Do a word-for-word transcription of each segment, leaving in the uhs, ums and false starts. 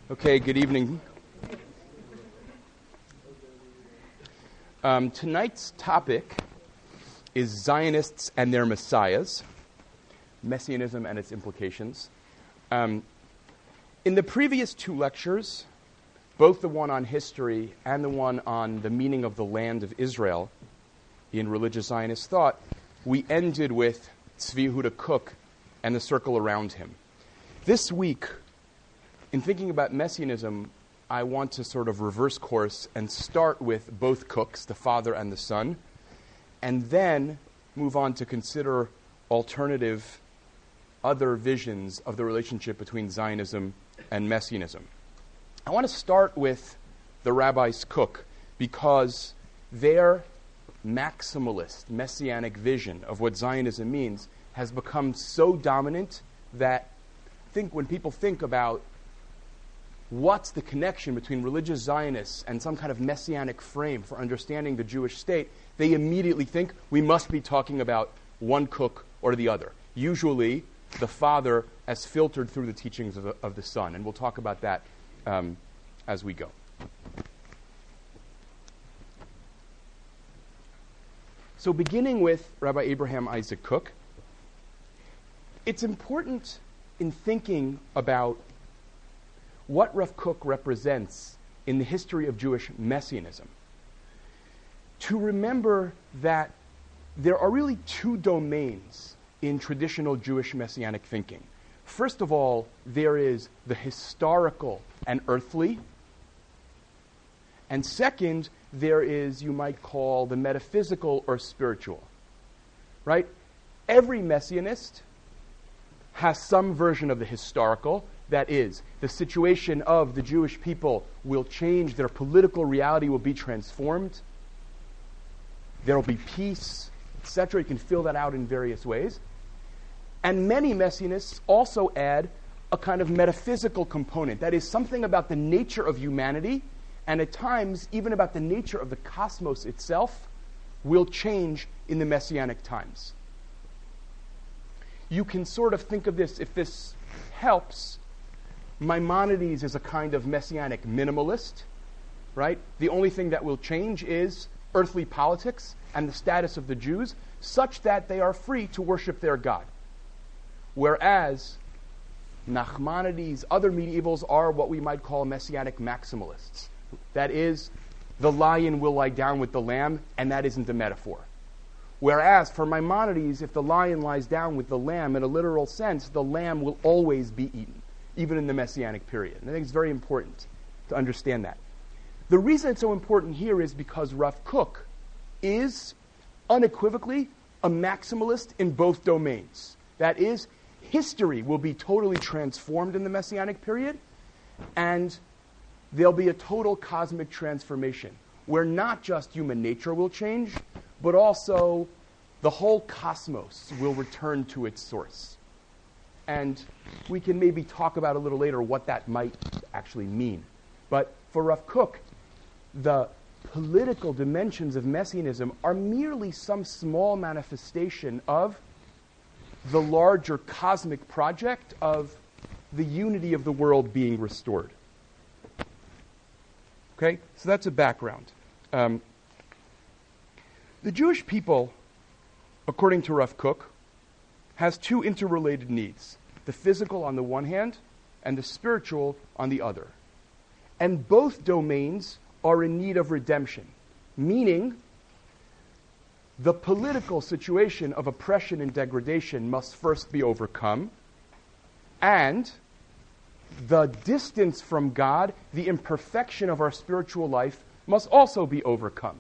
Okay, good evening. Um, tonight's topic is Zionists and their messiahs, Messianism and its implications. Um, in the previous two lectures, both the one on history and the one on the meaning of the land of Israel in religious Zionist thought, we ended with Tzvi Yehuda Kook and the circle around him. This week, in thinking about Messianism, I want to sort of reverse course and start with both Cooks, the father and the son, and then move on to consider alternative other visions of the relationship between Zionism and Messianism. I want to start with the rabbis Kook because their maximalist, messianic vision of what Zionism means has become so dominant that I think when people think about what's the connection between religious Zionists and some kind of messianic frame for understanding the Jewish state, they immediately think we must be talking about one Cook or the other. Usually, the father as filtered through the teachings of the, of the son. And we'll talk about that um, as we go. So beginning with Rabbi Abraham Isaac Kook, it's important in thinking about what Rav Kook represents in the history of Jewish messianism, to remember that there are really two domains in traditional Jewish messianic thinking. First of all, there is the historical and earthly, and second, there is, you might call, the metaphysical or spiritual, right? Every messianist has some version of the historical. That is, the situation of the Jewish people will change, their political reality will be transformed, there will be peace, et cetera. You can fill that out in various ways. And many messianists also add a kind of metaphysical component. That is, something about the nature of humanity, and at times even about the nature of the cosmos itself, will change in the messianic times. You can sort of think of this, if this helps, Maimonides is a kind of messianic minimalist, right? The only thing that will change is earthly politics and the status of the Jews, such that they are free to worship their God. Whereas Nachmanides, other medievals, are what we might call messianic maximalists. That is, the lion will lie down with the lamb, and that isn't a metaphor. Whereas for Maimonides, if the lion lies down with the lamb in a literal sense, the lamb will always be eaten, even in the Messianic period. And I think it's very important to understand that. The reason it's so important here is because Rav Kook is unequivocally a maximalist in both domains. That is, history will be totally transformed in the Messianic period, and there'll be a total cosmic transformation, where not just human nature will change, but also the whole cosmos will return to its source. And we can maybe talk about a little later what that might actually mean. But for Rav Kook, the political dimensions of Messianism are merely some small manifestation of the larger cosmic project of the unity of the world being restored. Okay, so that's a background. Um, the Jewish people, according to Rav Kook, has two interrelated needs, the physical on the one hand and the spiritual on the other. And both domains are in need of redemption, meaning the political situation of oppression and degradation must first be overcome, and the distance from God, the imperfection of our spiritual life, must also be overcome.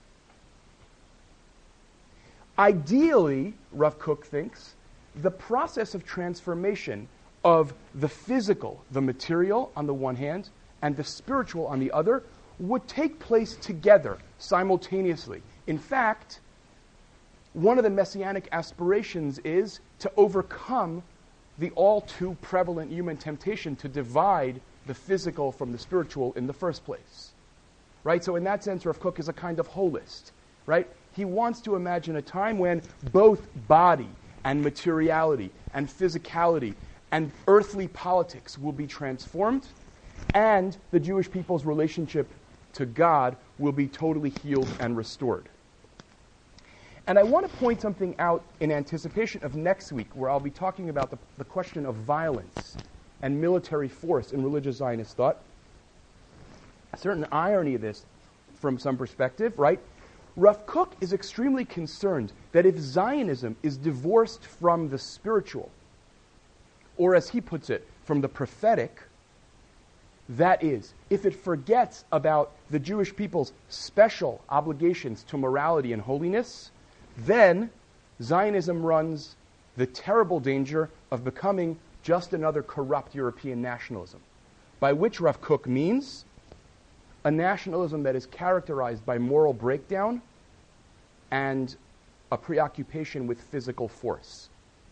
Ideally, Rav Kook thinks, the process of transformation of the physical, the material on the one hand, and the spiritual on the other, would take place together, simultaneously. In fact, one of the messianic aspirations is to overcome the all too prevalent human temptation to divide the physical from the spiritual in the first place. Right? So in that sense, Rav Kook is a kind of holist. Right? He wants to imagine a time when both body and materiality and physicality and earthly politics will be transformed, and the Jewish people's relationship to God will be totally healed and restored. And I want to point something out in anticipation of next week, where I'll be talking about the, the question of violence and military force in religious Zionist thought. A certain irony of this from some perspective, right? Rav Kook is extremely concerned that if Zionism is divorced from the spiritual, or as he puts it, from the prophetic, that is, if it forgets about the Jewish people's special obligations to morality and holiness, then Zionism runs the terrible danger of becoming just another corrupt European nationalism, by which Rav Kook means a nationalism that is characterized by moral breakdown and a preoccupation with physical force.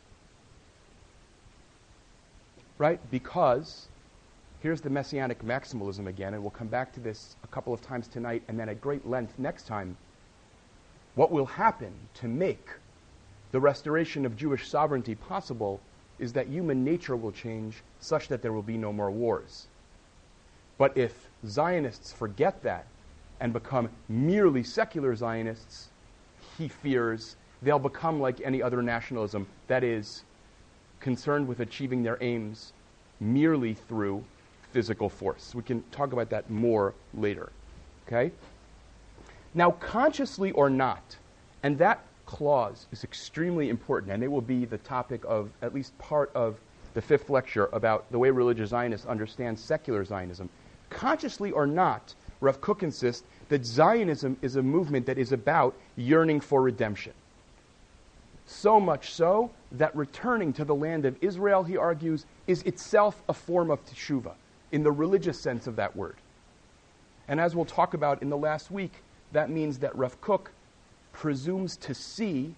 Right? Because, here's the messianic maximalism again, and we'll come back to this a couple of times tonight and then at great length next time. What will happen to make the restoration of Jewish sovereignty possible is that human nature will change such that there will be no more wars. But if Zionists forget that and become merely secular Zionists, he fears they'll become like any other nationalism, that is, concerned with achieving their aims merely through physical force. We can talk about that more later. Okay? Now, consciously or not, and that clause is extremely important, and it will be the topic of at least part of the fifth lecture about the way religious Zionists understand secular Zionism. Consciously or not, Rav Kook insists that Zionism is a movement that is about yearning for redemption. So much so that returning to the land of Israel, he argues, is itself a form of teshuvah, in the religious sense of that word. And as we'll talk about in the last week, that means that Rav Kook presumes to see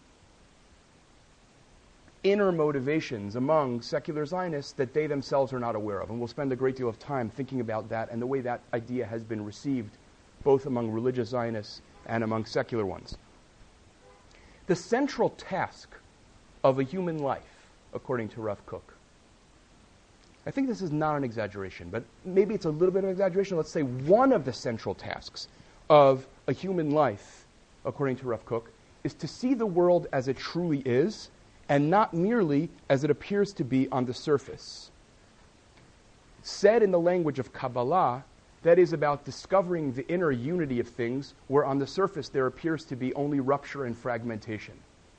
inner motivations among secular Zionists that they themselves are not aware of. And we'll spend a great deal of time thinking about that and the way that idea has been received both among religious Zionists and among secular ones. The central task of a human life, according to Rav Kook, I think this is not an exaggeration, but maybe it's a little bit of an exaggeration. Let's say one of the central tasks of a human life, according to Rav Kook, is to see the world as it truly is and not merely as it appears to be on the surface. Said in the language of Kabbalah, that is about discovering the inner unity of things where on the surface there appears to be only rupture and fragmentation.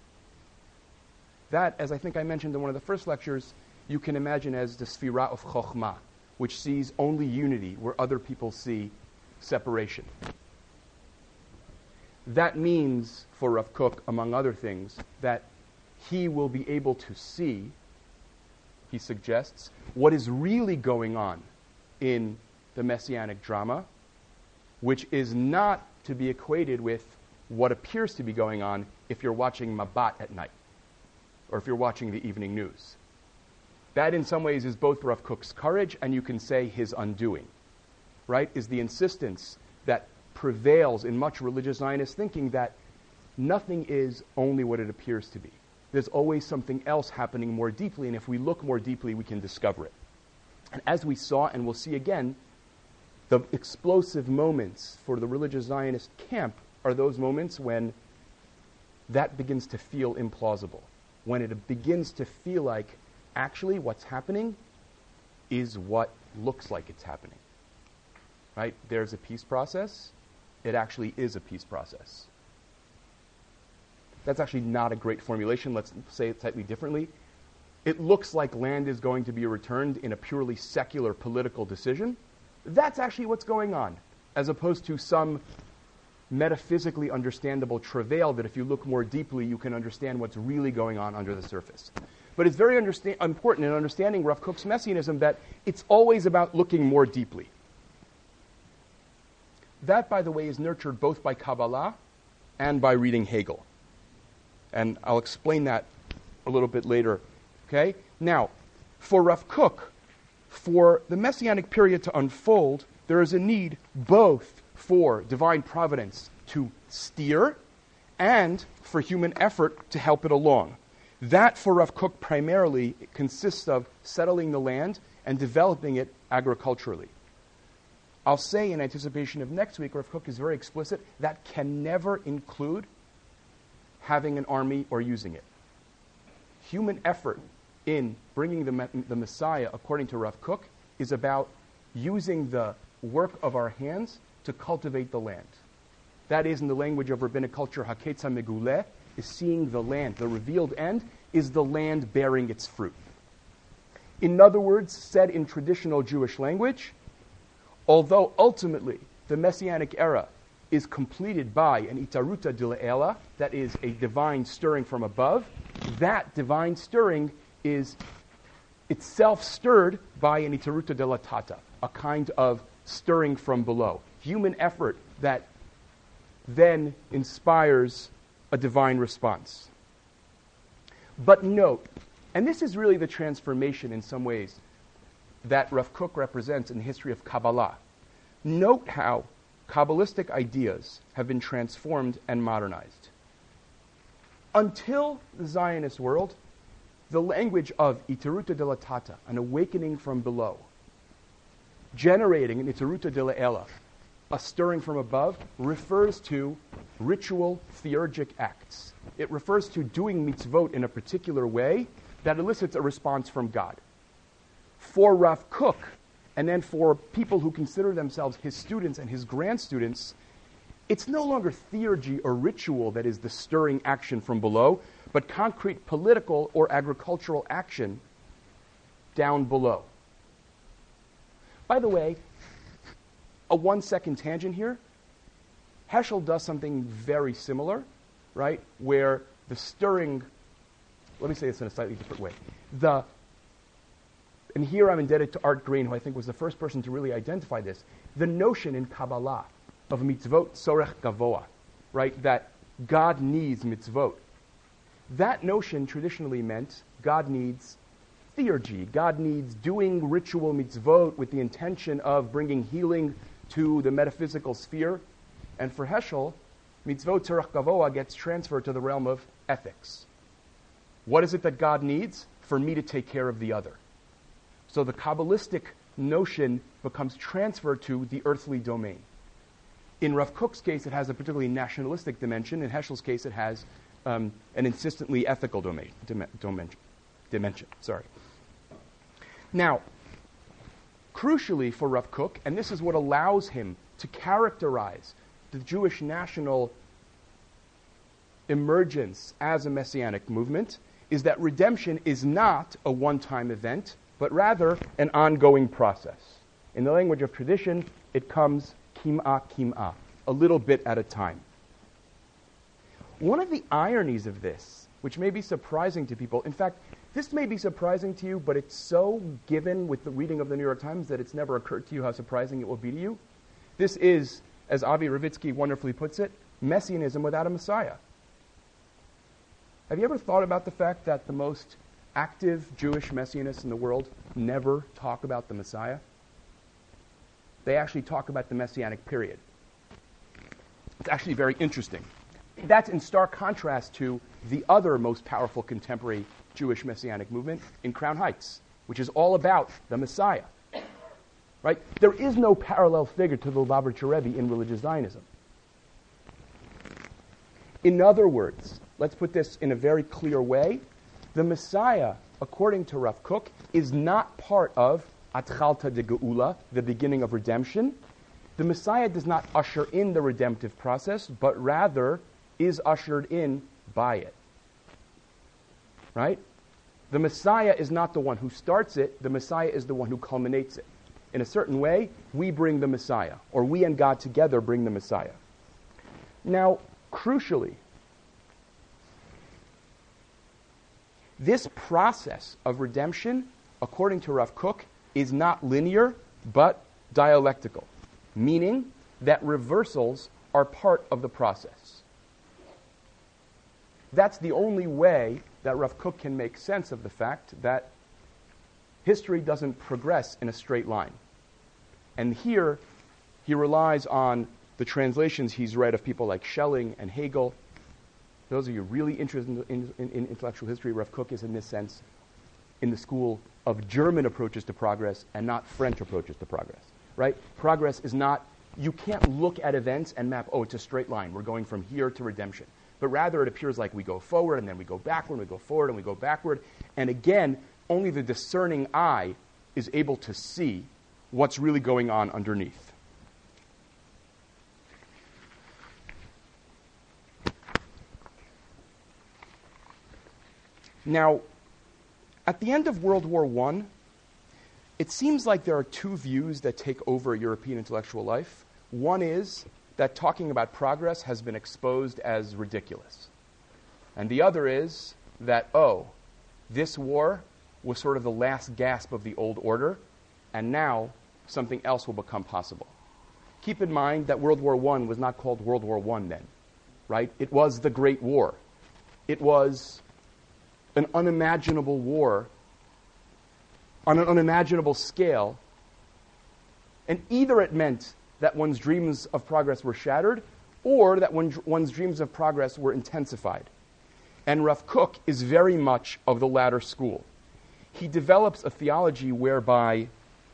That, as I think I mentioned in one of the first lectures, you can imagine as the Sfirah of Chokhmah, which sees only unity where other people see separation. That means, for Rav Kook, among other things, that he will be able to see, he suggests, what is really going on in the messianic drama, which is not to be equated with what appears to be going on if you're watching Mabat at night, or if you're watching the evening news. That in some ways is both Rav Kook's courage and you can say his undoing, right? Is the insistence that prevails in much religious Zionist thinking that nothing is only what it appears to be. There's always something else happening more deeply, and if we look more deeply, we can discover it. And as we saw, and we'll see again, the explosive moments for the religious Zionist camp are those moments when that begins to feel implausible, when it begins to feel like actually what's happening is what looks like it's happening. Right? There's a peace process. It actually is a peace process. That's actually not a great formulation. Let's say it slightly differently. It looks like land is going to be returned in a purely secular political decision. That's actually what's going on, as opposed to some metaphysically understandable travail that if you look more deeply, you can understand what's really going on under the surface. But it's very understa- important in understanding Rav Kook's messianism that it's always about looking more deeply. That, by the way, is nurtured both by Kabbalah and by reading Hegel. And I'll explain that a little bit later. Okay? Now, for Rav Kook, for the Messianic period to unfold, there is a need both for divine providence to steer and for human effort to help it along. That, for Rav Kook, primarily consists of settling the land and developing it agriculturally. I'll say in anticipation of next week, Rav Kook is very explicit, that can never include having an army or using it. Human effort in bringing the, the Messiah, according to Rav Kook, is about using the work of our hands to cultivate the land. That is, in the language of rabbinic culture, haketza meguleh, is seeing the land. The revealed end is the land bearing its fruit. In other words, said in traditional Jewish language, although ultimately the Messianic era is completed by an itaruta dile'ela, that is a divine stirring from above, that divine stirring is itself stirred by an itaruta delatata, a kind of stirring from below. Human effort that then inspires a divine response. But note, and this is really the transformation in some ways that Rav Kook represents in the history of Kabbalah. Note how Kabbalistic ideas have been transformed and modernized. Until the Zionist world, the language of itaruta delatata, an awakening from below, generating an itaruta dele'ela, a stirring from above, refers to ritual theurgic acts. It refers to doing mitzvot in a particular way that elicits a response from God. For Rav Kook, and then for people who consider themselves his students and his grand students, it's no longer theurgy or ritual that is the stirring action from below, but concrete political or agricultural action down below. By the way, a one-second tangent here. Heschel does something very similar, right? Where the stirring, let me say this in a slightly different way. The, and here I'm indebted to Art Green, who I think was the first person to really identify this. The notion in Kabbalah of mitzvot tzorech gavoa, right? That God needs mitzvot. That notion traditionally meant God needs theurgy. God needs doing ritual mitzvot with the intention of bringing healing to the metaphysical sphere. And for Heschel, mitzvot tzorech gavoa gets transferred to the realm of ethics. What is it that God needs? For me to take care of the other. So the Kabbalistic notion becomes transferred to the earthly domain. In Rav Kook's case, it has a particularly nationalistic dimension. In Heschel's case, it has um, an insistently ethical domain, dim- dimension. Dimension. Sorry. Now, crucially for Rav Kook, and this is what allows him to characterize the Jewish national emergence as a messianic movement, is that redemption is not a one-time event, but rather an ongoing process. In the language of tradition, it comes kim'ah kim'ah, a little bit at a time. One of the ironies of this, which may be surprising to people, in fact, this may be surprising to you, but it's so given with the reading of the New York Times that it's never occurred to you how surprising it will be to you. This is, as Avi Ravitsky wonderfully puts it, messianism without a Messiah. Have you ever thought about the fact that the most active Jewish messianists in the world never talk about the Messiah? They actually talk about the Messianic period. It's actually very interesting. That's in stark contrast to the other most powerful contemporary Jewish messianic movement in Crown Heights, which is all about the Messiah. Right? There is no parallel figure to the Lubavitcher Rebbe in religious Zionism. In other words, let's put this in a very clear way. The Messiah, according to Rav Kook, is not part of Atchalta de Geula, the beginning of redemption. The Messiah does not usher in the redemptive process, but rather is ushered in by it. Right? The Messiah is not the one who starts it. The Messiah is the one who culminates it. In a certain way, we bring the Messiah, or we and God together bring the Messiah. Now, crucially, this process of redemption, according to Rav Kook, is not linear, but dialectical, meaning that reversals are part of the process. That's the only way that Rav Kook can make sense of the fact that history doesn't progress in a straight line. And here, he relies on the translations he's read of people like Schelling and Hegel. Those of you really interested in, in, in intellectual history, Rav Kook is, in this sense, in the school of German approaches to progress and not French approaches to progress. right? Progress is not, you can't look at events and map, oh, it's a straight line. We're going from here to redemption. But rather it appears like we go forward and then we go backward and we go forward and we go backward. And again, only the discerning eye is able to see what's really going on underneath. Now, at the end of World War One, it seems like there are two views that take over European intellectual life. One is that talking about progress has been exposed as ridiculous. And the other is that, oh, this war was sort of the last gasp of the old order, and now something else will become possible. Keep in mind that World War One was not called World War One then, right? It was the Great War. It was an unimaginable war on an unimaginable scale, and either it meant that one's dreams of progress were shattered, or that one, one's dreams of progress were intensified. And Rav Kook is very much of the latter school. He develops a theology whereby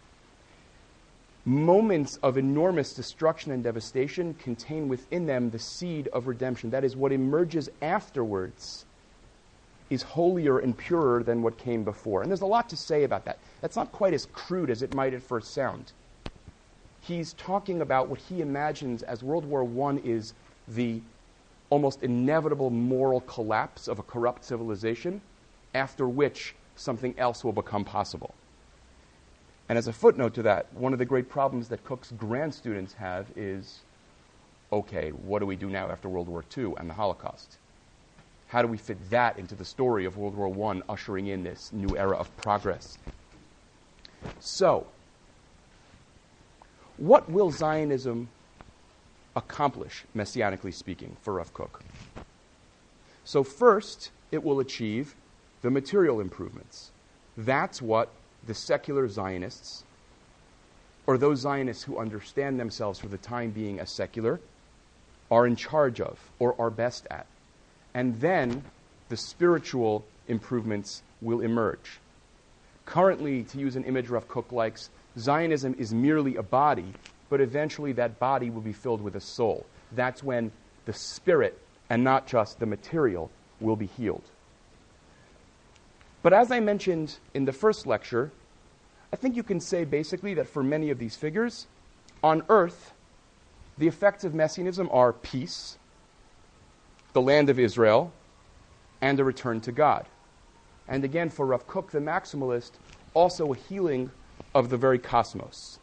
moments of enormous destruction and devastation contain within them the seed of redemption. That is, what emerges afterwards is holier and purer than what came before. And there's a lot to say about that. That's not quite as crude as it might at first sound. He's talking about what he imagines as World War One is the almost inevitable moral collapse of a corrupt civilization, after which something else will become possible. And as a footnote to that, one of the great problems that Cook's grad students have is, okay, what do we do now after World War Two and the Holocaust? How do we fit that into the story of World War One, ushering in this new era of progress? So, what will Zionism accomplish, messianically speaking, for Rav Kook? So first, it will achieve the material improvements. That's what the secular Zionists, or those Zionists who understand themselves for the time being as secular, are in charge of, or are best at. And then the spiritual improvements will emerge. Currently, to use an image Rav Kook likes, Zionism is merely a body, but eventually that body will be filled with a soul. That's when the spirit, and not just the material, will be healed. But as I mentioned in the first lecture, I think you can say basically that for many of these figures, on earth, the effects of messianism are peace, the land of Israel, and a return to God. And again, for Rav Kook, the maximalist, also a healing of the very cosmos.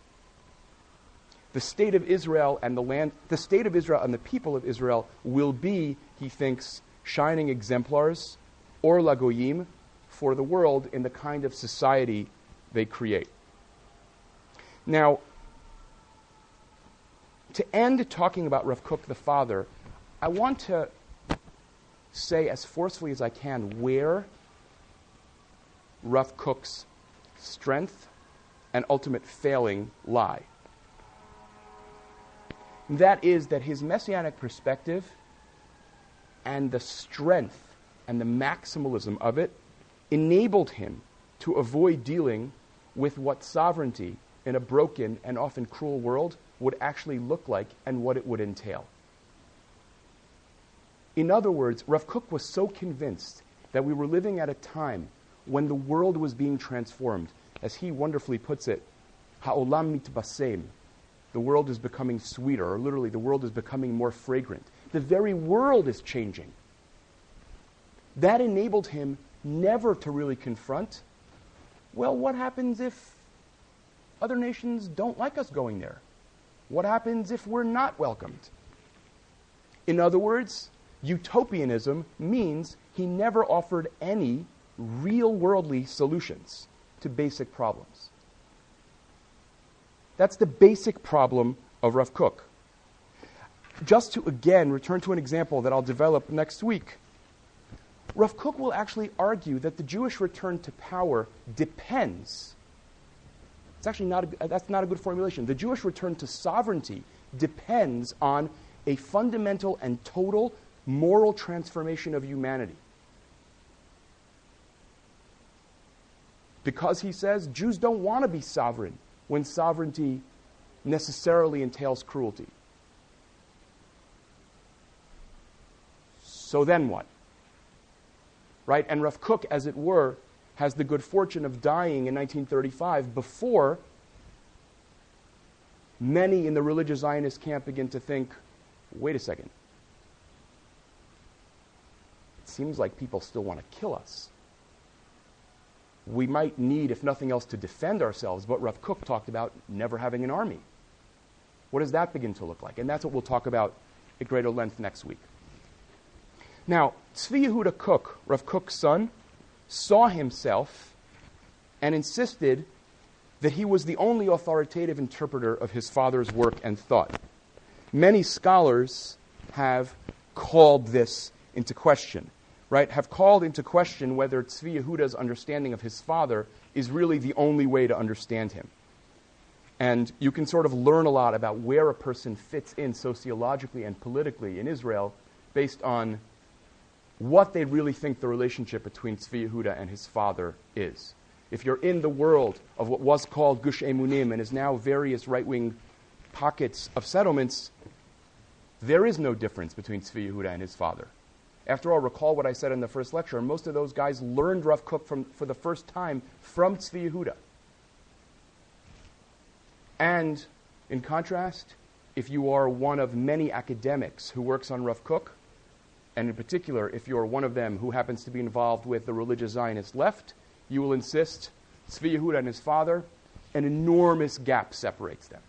The state of Israel and the land, the state of Israel and the people of Israel will be, he thinks, shining exemplars, or lagoyim, for the world in the kind of society they create. Now, to end talking about Rav Kook the father, I want to say as forcefully as I can where Rav Kook's strength and ultimate failing lie. That is that his messianic perspective and the strength and the maximalism of it enabled him to avoid dealing with what sovereignty in a broken and often cruel world would actually look like and what it would entail. In other words, Rav Kook was so convinced that we were living at a time when the world was being transformed. As he wonderfully puts it, ha'olam mitbasem, the world is becoming sweeter, or literally the world is becoming more fragrant. The very world is changing. That enabled him never to really confront, well, what happens if other nations don't like us going there? What happens if we're not welcomed? In other words, utopianism means he never offered any real worldly solutions to basic problems. That's the basic problem of Rav Kook. Just to again return to an example that I'll develop next week, Rav Kook will actually argue that the Jewish return to power depends. It's actually not a, that's not a good formulation. The Jewish return to sovereignty depends on a fundamental and total moral transformation of humanity. Because, he says, Jews don't want to be sovereign when sovereignty necessarily entails cruelty. So then what? Right? And Rav Kook, as it were, has the good fortune of dying in nineteen thirty-five before many in the religious Zionist camp begin to think, wait a second, it seems like people still want to kill us. We might need, if nothing else, to defend ourselves, but Rav Kook talked about never having an army. What does that begin to look like? And that's what we'll talk about at greater length next week. Now, Tzvi Yehuda Kook, Rav Kook's son, saw himself and insisted that he was the only authoritative interpreter of his father's work and thought. Many scholars have called this into question, right? Have called into question whether Tzvi Yehuda's understanding of his father is really the only way to understand him. And you can sort of learn a lot about where a person fits in sociologically and politically in Israel based on what they really think the relationship between Tzvi Yehuda and his father is. If you're in the world of what was called Gush Emunim and is now various right-wing pockets of settlements, there is no difference between Tzvi Yehuda and his father. After all, recall what I said in the first lecture. Most of those guys learned Rav Kook from, for the first time from Tzvi Yehuda. And in contrast, if you are one of many academics who works on Rav Kook, and in particular, if you're one of them who happens to be involved with the religious Zionist left, you will insist Tzvi Yehuda and his father, an enormous gap separates them.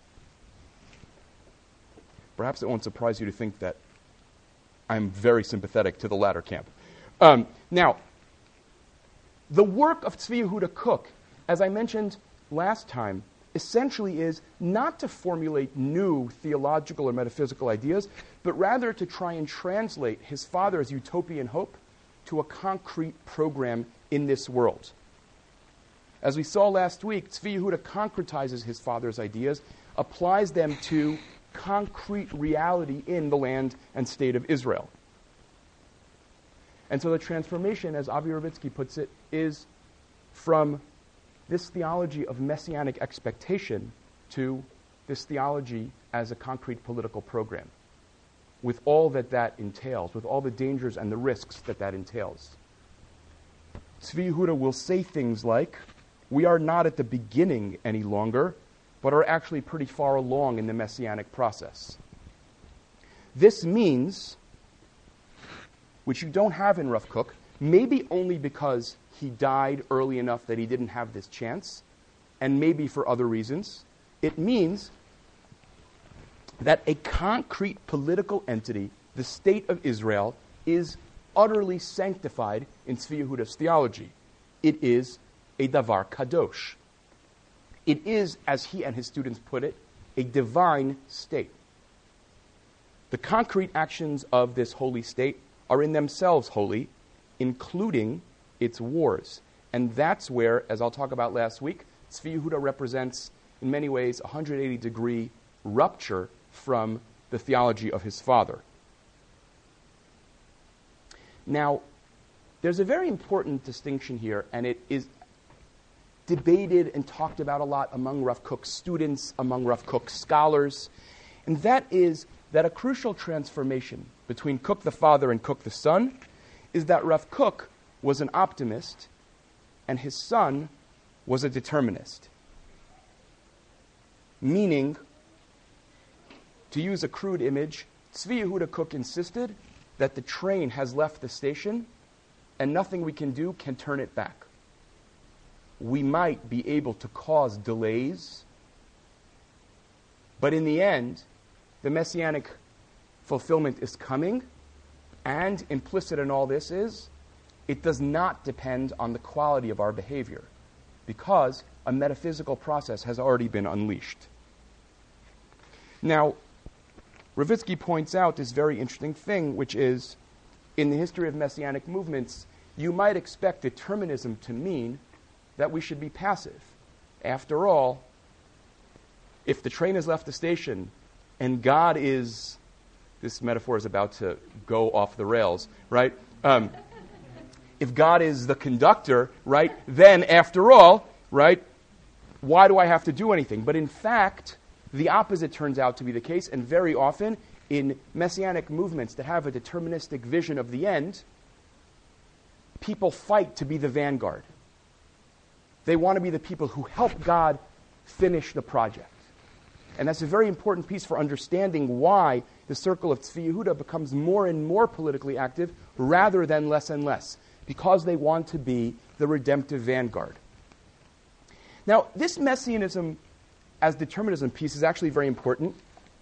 Perhaps it won't surprise you to think that I'm very sympathetic to the latter camp. Um, now, the work of Tzvi Yehuda Kook, as I mentioned last time, essentially is not to formulate new theological or metaphysical ideas, but rather to try and translate his father's utopian hope to a concrete program in this world. As we saw last week, Tzvi Yehuda concretizes his father's ideas, applies them to concrete reality in the land and state of Israel. And so the transformation, as Avi Ravitsky puts it, is from this theology of messianic expectation to this theology as a concrete political program, with all that that entails, with all the dangers and the risks that that entails. Tzvi Yehuda will say things like, we are not at the beginning any longer, but are actually pretty far along in the messianic process. This means, which you don't have in Rav Kook, maybe only because he died early enough that he didn't have this chance, and maybe for other reasons, it means that a concrete political entity, the state of Israel, is utterly sanctified in Tzvi Yehuda's theology. It is a davar kadosh. It is, as he and his students put it, a divine state. The concrete actions of this holy state are in themselves holy, including its wars. And that's where, as I'll talk about last week, Tzvi Yehuda represents, in many ways, a one hundred eighty degree rupture from the theology of his father. Now, there's a very important distinction here, and it is debated and talked about a lot among Rav Kook's students, among Rav Kook's scholars, and that is that a crucial transformation between Kook the father and Kook the son is that Rav Kook was an optimist and his son was a determinist. Meaning, to use a crude image, Tzvi Yehuda Kook insisted that the train has left the station and nothing we can do can turn it back. We might be able to cause delays, but in the end, the messianic fulfillment is coming, and implicit in all this is, it does not depend on the quality of our behavior, because a metaphysical process has already been unleashed. Now, Ravitsky points out this very interesting thing, which is, in the history of messianic movements, you might expect determinism to mean that we should be passive. After all, if the train has left the station and God is, this metaphor is about to go off the rails, right? Um, if God is the conductor, right, then after all, right, why do I have to do anything? But in fact, The opposite turns out to be the case, and very often in messianic movements that have a deterministic vision of the end, people fight to be the vanguard. They want to be the people who help God finish the project. And that's a very important piece for understanding why the circle of Tzvi Yehuda becomes more and more politically active rather than less and less, because they want to be the redemptive vanguard. Now, this messianism as determinism piece is actually very important,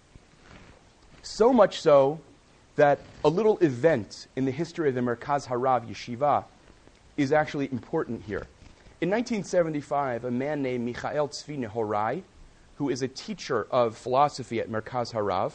so much so that a little event in the history of the Merkaz Harav Yeshiva is actually important here. In nineteen seventy-five, a man named Michael Tzvi Nehorai, who is a teacher of philosophy at Merkaz Harav,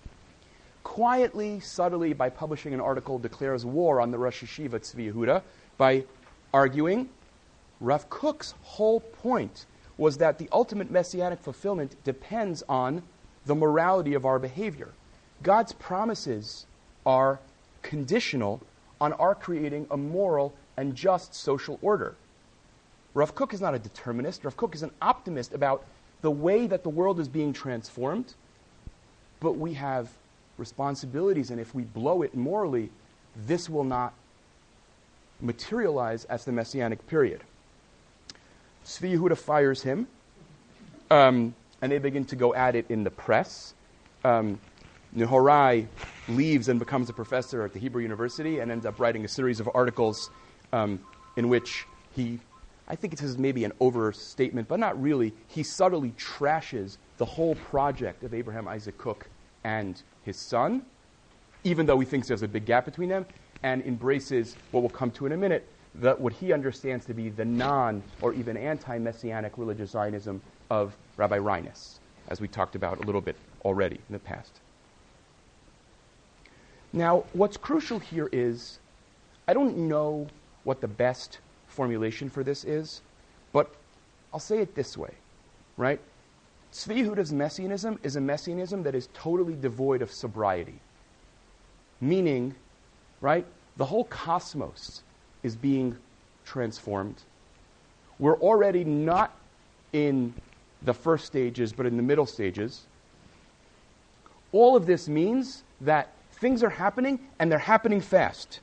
quietly, subtly, by publishing an article, declares war on the Rosh Yeshiva Tzvi Yehuda by arguing Rav Kook's whole point was that the ultimate messianic fulfillment depends on the morality of our behavior. God's promises are conditional on our creating a moral and just social order. Rav Kook is not a determinist. Rav Kook is an optimist about the way that the world is being transformed, but we have responsibilities, and if we blow it morally, this will not materialize as the Messianic period. Tzvi Yehuda fires him, um, and they begin to go at it in the press. Um, Nehorai leaves and becomes a professor at the Hebrew University and ends up writing a series of articles um, in which he, I think it says maybe an overstatement, but not really, he subtly trashes the whole project of Abraham Isaac Kook and his son, even though he thinks there's a big gap between them, and embraces what we'll come to in a minute, the, what he understands to be the non- or even anti-messianic religious Zionism of Rabbi Reines, as we talked about a little bit already in the past. Now, what's crucial here is, I don't know what the best formulation for this is, but I'll say it this way, right? Tzvi Yehuda's messianism is a messianism that is totally devoid of sobriety. Meaning, right, the whole cosmos is being transformed. We're already not in the first stages, but in the middle stages. All of this means that things are happening, and they're happening fast.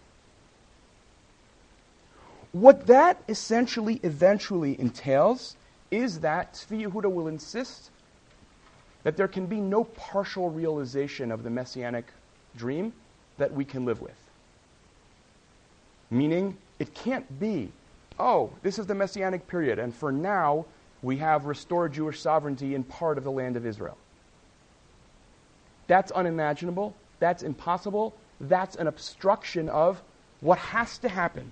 What that essentially eventually entails is that Tzvi Yehuda will insist that there can be no partial realization of the messianic dream that we can live with. Meaning, it can't be, oh, this is the messianic period, and for now, we have restored Jewish sovereignty in part of the land of Israel. That's unimaginable. That's impossible. That's an obstruction of what has to happen.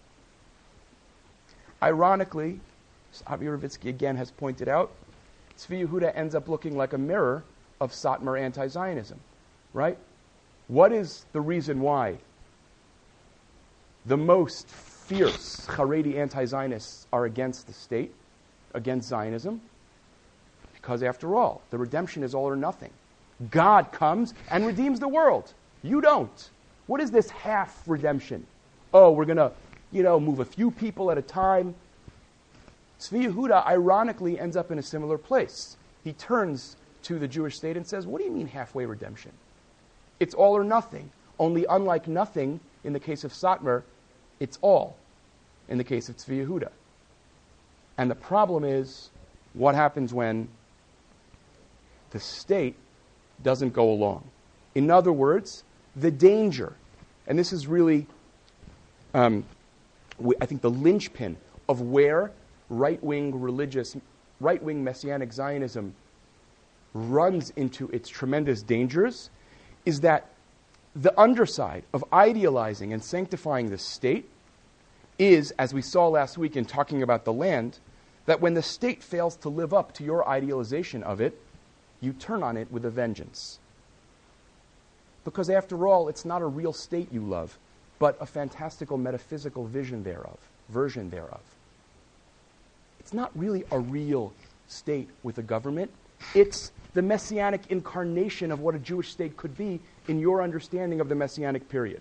Ironically, as Avi Ravitsky again has pointed out, Tzvi Yehuda ends up looking like a mirror of Satmar anti-Zionism, right? What is the reason why the most fierce Haredi anti-Zionists are against the state, against Zionism? Because after all, the redemption is all or nothing. God comes and redeems the world. You don't. What is this half redemption? Oh, we're going to, you know, move a few people at a time. Tzvi Yehuda, ironically, ends up in a similar place. He turns to the Jewish state and says, what do you mean halfway redemption? It's all or nothing. Only unlike nothing in the case of Satmar, it's all in the case of Tzvi Yehuda. And the problem is, what happens when the state doesn't go along? In other words, the danger, and this is really, um, I think, the linchpin of where right-wing religious, right-wing messianic Zionism runs into its tremendous dangers, is that the underside of idealizing and sanctifying the state is, as we saw last week in talking about the land, that when the state fails to live up to your idealization of it, you turn on it with a vengeance. Because after all, it's not a real state you love, but a fantastical metaphysical vision thereof, version thereof. It's not really a real state with a government. It's the messianic incarnation of what a Jewish state could be in your understanding of the messianic period.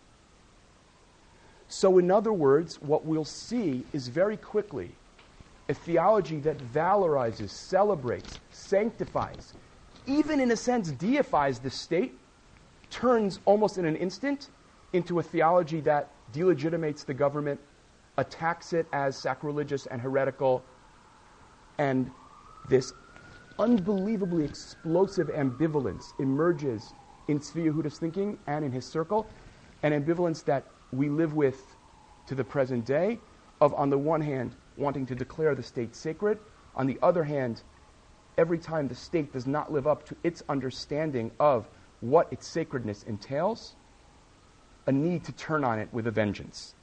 So in other words, what we'll see is very quickly a theology that valorizes, celebrates, sanctifies, even in a sense deifies the state, turns almost in an instant into a theology that delegitimates the government, attacks it as sacrilegious and heretical, and this unbelievably explosive ambivalence emerges in Tzvi Yehuda's thinking and in his circle, an ambivalence that we live with to the present day, of, on the one hand, wanting to declare the state sacred, on the other hand, every time the state does not live up to its understanding of what its sacredness entails, a need to turn on it with a vengeance.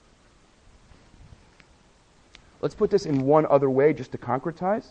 Let's put this in one other way just to concretize.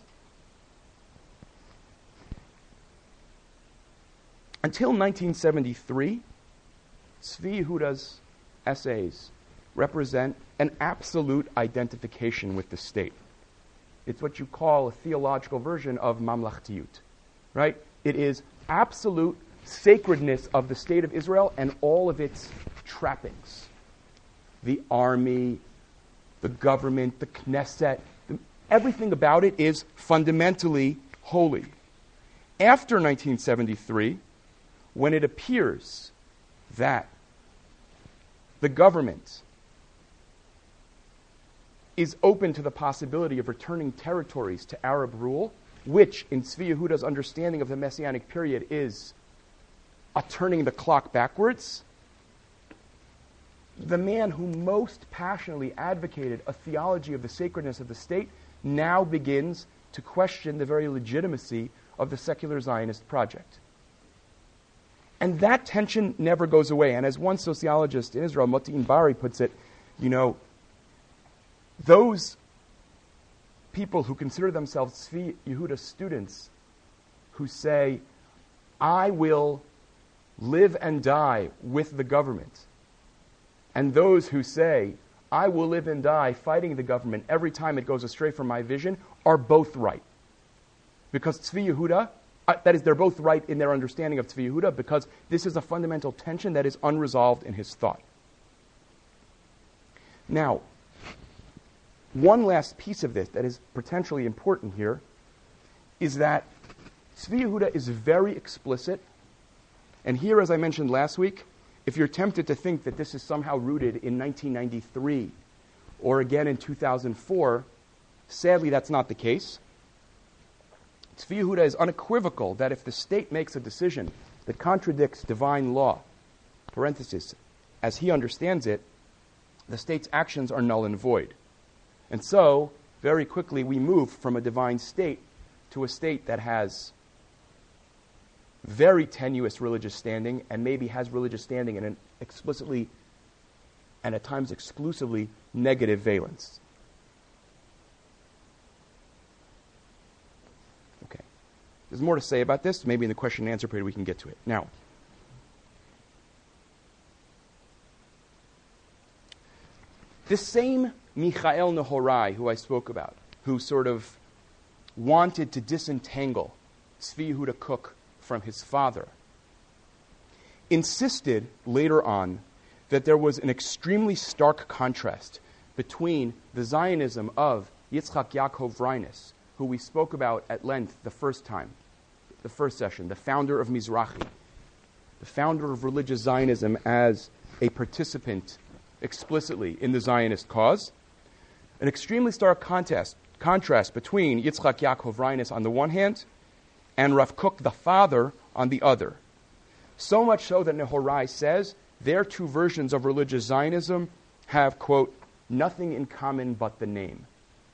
Until nineteen seventy-three, Tzvi Yehuda's essays represent an absolute identification with the state. It's what you call a theological version of mamlachtiyut, right? It is absolute sacredness of the state of Israel and all of its trappings. The army, the government, the Knesset, the, everything about it is fundamentally holy. After nineteen seventy-three, when it appears that the government is open to the possibility of returning territories to Arab rule, which in Tzvi Yehuda's understanding of the Messianic period is a turning the clock backwards, the man who most passionately advocated a theology of the sacredness of the state now begins to question the very legitimacy of the secular Zionist project. And that tension never goes away. And as one sociologist in Israel, Motiin Bari, puts it, you know, those people who consider themselves Tzvi Yehuda students, who say, I will live and die with the government, and those who say, I will live and die fighting the government every time it goes astray from my vision, are both right. Because Tzvi Yehuda, uh, that is, they're both right in their understanding of Tzvi Yehuda, because this is a fundamental tension that is unresolved in his thought. Now, one last piece of this that is potentially important here is that Tzvi Yehuda is very explicit. And here, as I mentioned last week, if you're tempted to think that this is somehow rooted in nineteen ninety-three or again in two thousand four, sadly that's not the case. Tzvi Yehuda is unequivocal that if the state makes a decision that contradicts divine law, parenthesis, as he understands it, the state's actions are null and void. And so, very quickly, we move from a divine state to a state that has very tenuous religious standing, and maybe has religious standing in an explicitly and at times exclusively negative valence. Okay. There's more to say about this. Maybe in the question and answer period we can get to it. Now, this same Michael Nehorai, who I spoke about, who sort of wanted to disentangle Tzvi Yehuda Kook from his father, insisted later on that there was an extremely stark contrast between the Zionism of Yitzchak Yaakov Reines, who we spoke about at length the first time, the first session, the founder of Mizrahi, the founder of religious Zionism as a participant explicitly in the Zionist cause, an extremely stark contest, contrast between Yitzchak Yaakov Reines on the one hand and Rav Kook, the father, on the other. So much so that Nehorai says their two versions of religious Zionism have, quote, nothing in common but the name.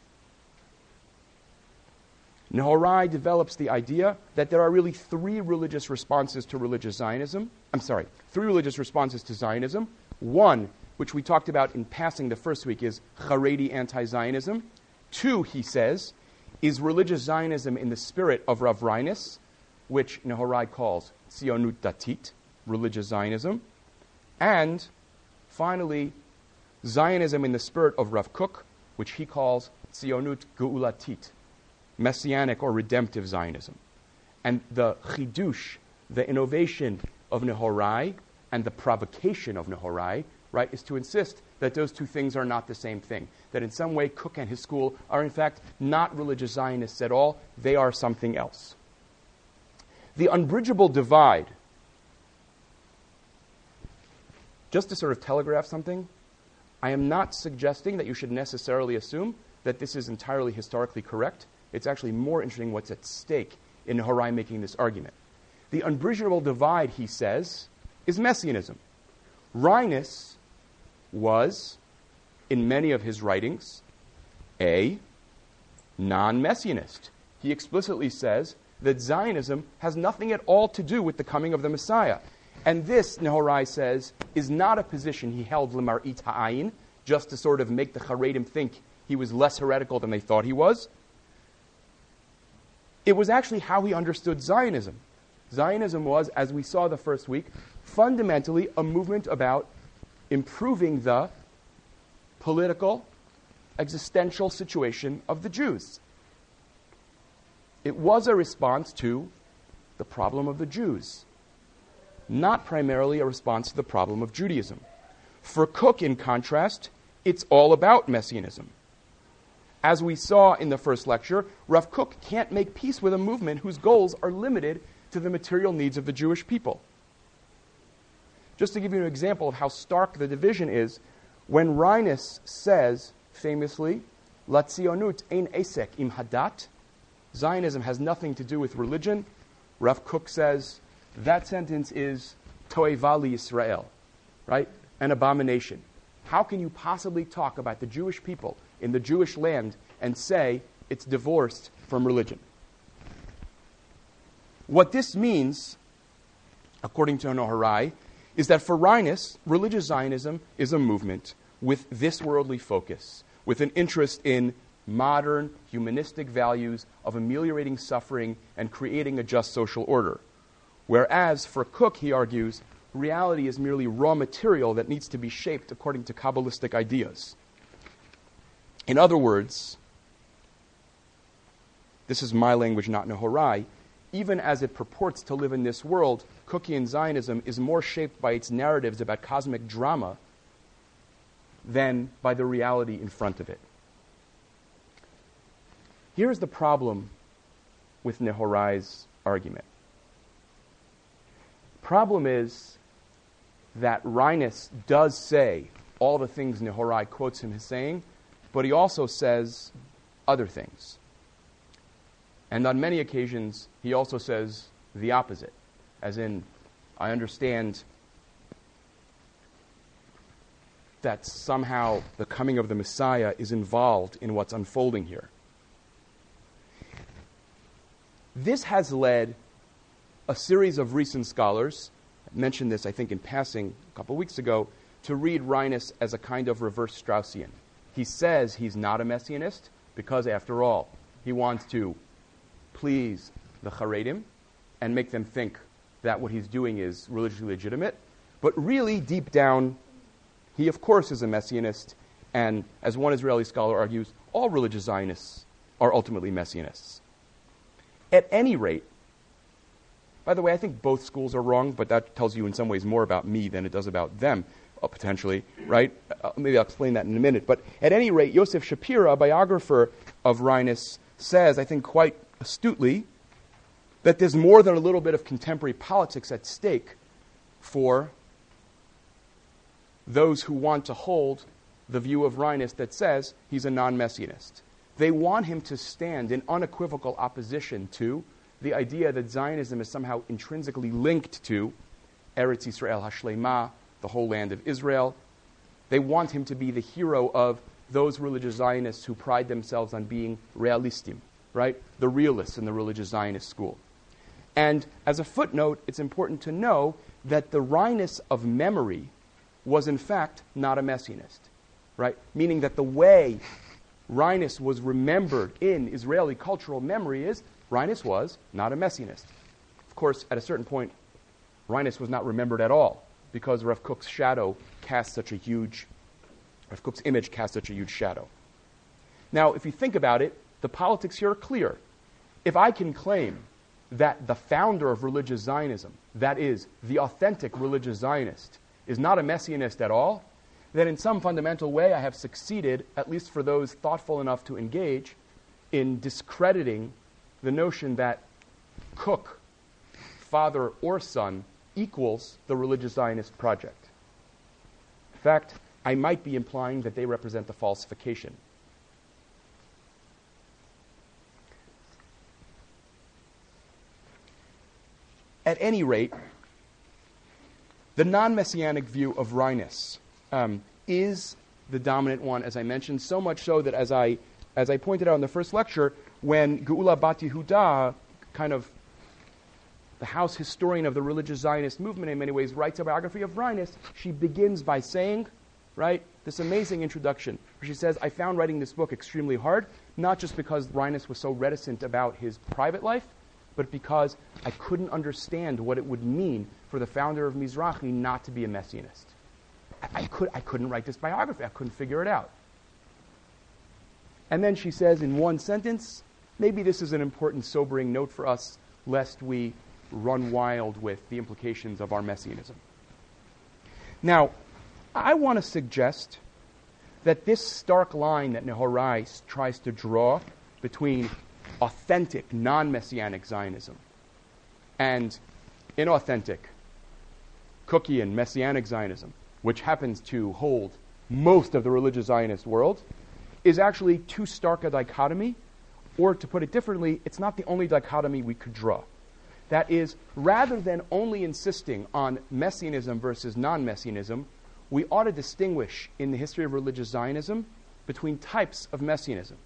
Nehorai develops the idea that there are really three religious responses to religious Zionism. I'm sorry, three religious responses to Zionism. One, which we talked about in passing the first week, is Haredi anti-Zionism. Two, he says, is religious Zionism in the spirit of Rav Reines, which Nehorai calls Tzionut Datit, religious Zionism. And finally, Zionism in the spirit of Rav Kook, which he calls Tzionut Geulatit, Messianic or redemptive Zionism. And the chidush, the innovation of Nehorai, and the provocation of Nehorai, right, is to insist that those two things are not the same thing, that in some way Kook and his school are in fact not religious Zionists at all, they are something else. The unbridgeable divide, just to sort of telegraph something, I am not suggesting that you should necessarily assume that this is entirely historically correct. It's actually more interesting what's at stake in Nehorai making this argument. The unbridgeable divide, he says, is Messianism. Rhinus was, in many of his writings, a non-Messianist. He explicitly says that Zionism has nothing at all to do with the coming of the Messiah. And this, Nehorai says, is not a position he held l'mar'it ha'ayin, just to sort of make the Haredim think he was less heretical than they thought he was. It was actually how he understood Zionism. Zionism was, as we saw the first week, fundamentally a movement about improving the political, existential situation of the Jews. It was a response to the problem of the Jews, not primarily a response to the problem of Judaism. For Kook, in contrast, it's all about Messianism. As we saw in the first lecture, Rav Kook can't make peace with a movement whose goals are limited to the material needs of the Jewish people. Just to give you an example of how stark the division is, when Rhinus says, famously, La tzionut ein esek im hadat, Zionism has nothing to do with religion, Rav Kook says, that sentence is toeva liYisrael, right? An abomination. How can you possibly talk about the Jewish people in the Jewish land and say it's divorced from religion? What this means, according to Nehorai, is that for Rhinus, religious Zionism is a movement with this worldly focus, with an interest in modern humanistic values of ameliorating suffering and creating a just social order. Whereas for Kook, he argues, reality is merely raw material that needs to be shaped according to Kabbalistic ideas. In other words, this is my language, not Nehorai, even as it purports to live in this world, Kookian Zionism is more shaped by its narratives about cosmic drama than by the reality in front of it. Here's the problem with Nehorai's argument. Problem is that Rhinus does say all the things Nehorai quotes him as saying, but he also says other things. And on many occasions, he also says the opposite, as in, I understand that somehow the coming of the Messiah is involved in what's unfolding here. This has led a series of recent scholars, I mentioned this, I think, in passing a couple weeks ago, to read Rhinus as a kind of reverse Straussian. He says he's not a Messianist because, after all, he wants to please the Haredim and make them think that what he's doing is religiously legitimate. But really, deep down, he, of course, is a Messianist, and as one Israeli scholar argues, all religious Zionists are ultimately Messianists. At any rate, by the way, I think both schools are wrong, but that tells you in some ways more about me than it does about them, uh, potentially, right? Uh, maybe I'll explain that in a minute. But at any rate, Yosef Shapira, a biographer of Rhinus, says, I think quite astutely, that there's more than a little bit of contemporary politics at stake for those who want to hold the view of Rhinus that says he's a non-Messianist. They want him to stand in unequivocal opposition to the idea that Zionism is somehow intrinsically linked to Eretz Yisrael Hashleimah, the whole land of Israel. They want him to be the hero of those religious Zionists who pride themselves on being realistim, right? The realists in the religious Zionist school. And as a footnote, it's important to know that the Rhinus of memory was in fact not a Messianist, right? Meaning that the way Rhinus was remembered in Israeli cultural memory is Rhinus was not a Messianist. Of course, at a certain point, Rhinus was not remembered at all because Rav Kook's shadow cast such a huge, Rav Kook's image cast such a huge shadow. Now, if you think about it, the politics here are clear. If I can claim that the founder of religious Zionism, that is, the authentic religious Zionist, is not a Messianist at all, then in some fundamental way I have succeeded, at least for those thoughtful enough to engage, in discrediting the notion that Kook, father or son, equals the religious Zionist project. In fact, I might be implying that they represent a falsification. At any rate, the non-messianic view of Reines um, is the dominant one, as I mentioned, so much so that as I as I pointed out in the first lecture, when Geula Bat Yehuda, kind of the house historian of the religious Zionist movement in many ways, writes a biography of Reines, she begins by saying, right, this amazing introduction, where she says, I found writing this book extremely hard, not just because Reines was so reticent about his private life, but because I couldn't understand what it would mean for the founder of Mizrahi not to be a messianist. I, I, could, I couldn't write this biography. I couldn't figure it out. And then she says in one sentence, maybe this is an important, sobering note for us, lest we run wild with the implications of our messianism. Now, I want to suggest that this stark line that Nehorai tries to draw between authentic, non-messianic Zionism and inauthentic, Cookian, messianic Zionism, which happens to hold most of the religious Zionist world, is actually too stark a dichotomy, or to put it differently, it's not the only dichotomy we could draw. That is, rather than only insisting on messianism versus non-messianism, we ought to distinguish in the history of religious Zionism between types of messianism.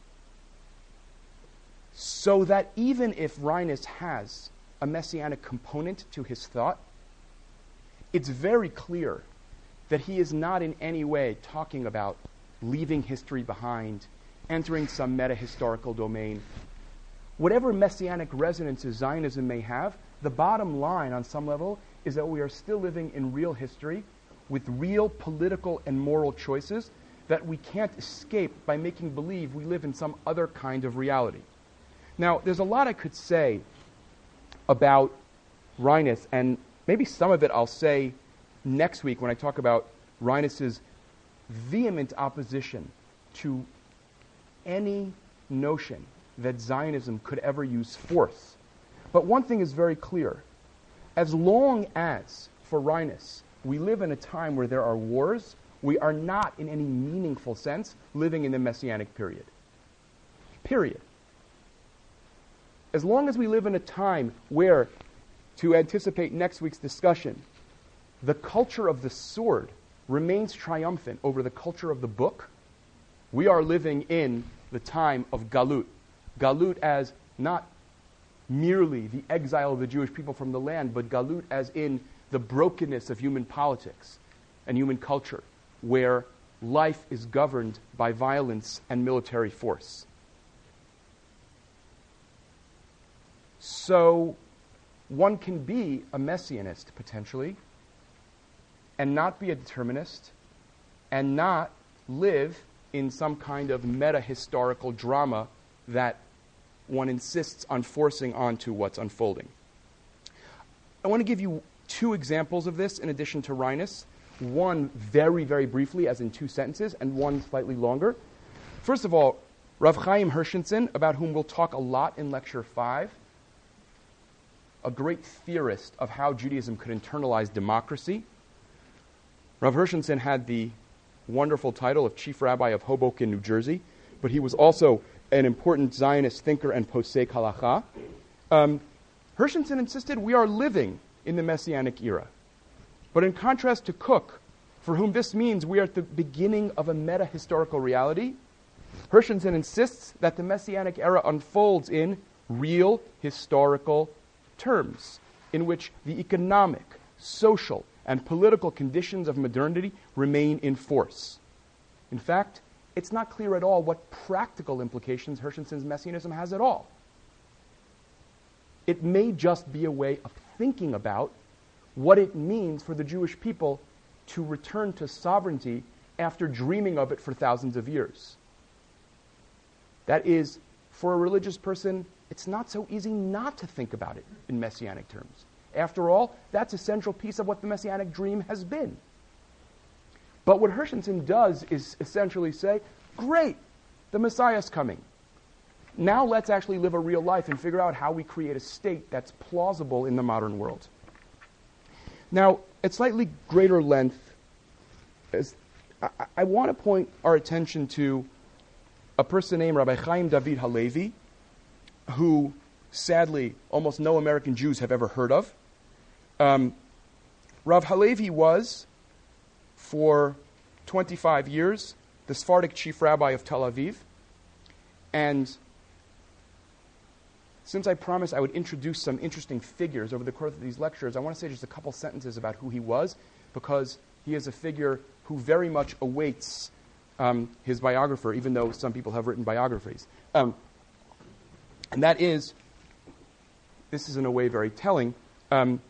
So that even if Reines has a messianic component to his thought, it's very clear that he is not in any way talking about leaving history behind, entering some meta-historical domain. Whatever messianic resonances Zionism may have, the bottom line on some level is that we are still living in real history with real political and moral choices that we can't escape by making believe we live in some other kind of reality. Now, there's a lot I could say about Reines, and maybe some of it I'll say next week when I talk about Reines's vehement opposition to any notion that Zionism could ever use force. But one thing is very clear. As long as, for Reines, we live in a time where there are wars, we are not, in any meaningful sense, living in the Messianic period. Period. As long as we live in a time where, to anticipate next week's discussion, the culture of the sword remains triumphant over the culture of the book, we are living in the time of Galut. Galut as not merely the exile of the Jewish people from the land, but Galut as in the brokenness of human politics and human culture, where life is governed by violence and military force. So one can be a messianist, potentially, and not be a determinist, and not live in some kind of meta-historical drama that one insists on forcing onto what's unfolding. I want to give you two examples of this in addition to Reines, one very, very briefly, as in two sentences, and one slightly longer. First of all, Rav Chaim Hershenson, about whom we'll talk a lot in Lecture five, a great theorist of how Judaism could internalize democracy. Rav Hershenson had the wonderful title of Chief Rabbi of Hoboken, New Jersey, but he was also an important Zionist thinker and posek halacha. Um, Hershenson insisted we are living in the Messianic era. But in contrast to Kook, for whom this means we are at the beginning of a meta-historical reality, Hershenson insists that the Messianic era unfolds in real historical terms, in which the economic, social, and political conditions of modernity remain in force. In fact, it's not clear at all what practical implications Hershenson's messianism has at all. It may just be a way of thinking about what it means for the Jewish people to return to sovereignty after dreaming of it for thousands of years. That is, for a religious person, it's not so easy not to think about it in messianic terms. After all, that's a central piece of what the messianic dream has been. But what Hershenson does is essentially say, great, the Messiah's coming. Now let's actually live a real life and figure out how we create a state that's plausible in the modern world. Now, at slightly greater length, as I, I want to point our attention to a person named Rabbi Chaim David Halevi, who, sadly, almost no American Jews have ever heard of. Um, Rav Halevi was, for twenty-five years, the Sephardic chief rabbi of Tel Aviv. And since I promised I would introduce some interesting figures over the course of these lectures, I want to say just a couple sentences about who he was, because he is a figure who very much awaits um, his biographer, even though some people have written biographies. Um, and that is, this is in a way very telling, um,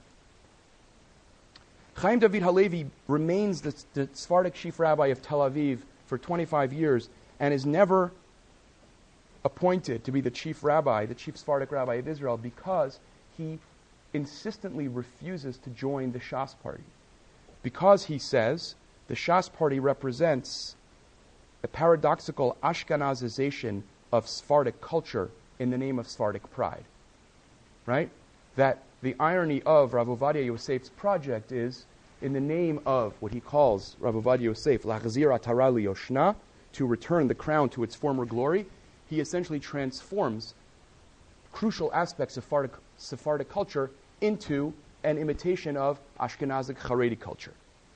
Chaim David Halevi remains the, the Sephardic chief rabbi of Tel Aviv for twenty-five years and is never appointed to be the chief rabbi, the chief Sephardic rabbi of Israel, because he insistently refuses to join the Shas party. Because he says the Shas party represents a paradoxical Ashkenazization of Sephardic culture in the name of Sephardic pride. Right? That the irony of Rav Ovadia Yosef's project is, in the name of what he calls, Rav Ovadia Yosef, Lachzir Atara Liyoshna, to return the crown to its former glory, he essentially transforms crucial aspects of Sephardic, Sephardic culture into an imitation of Ashkenazic Haredi culture.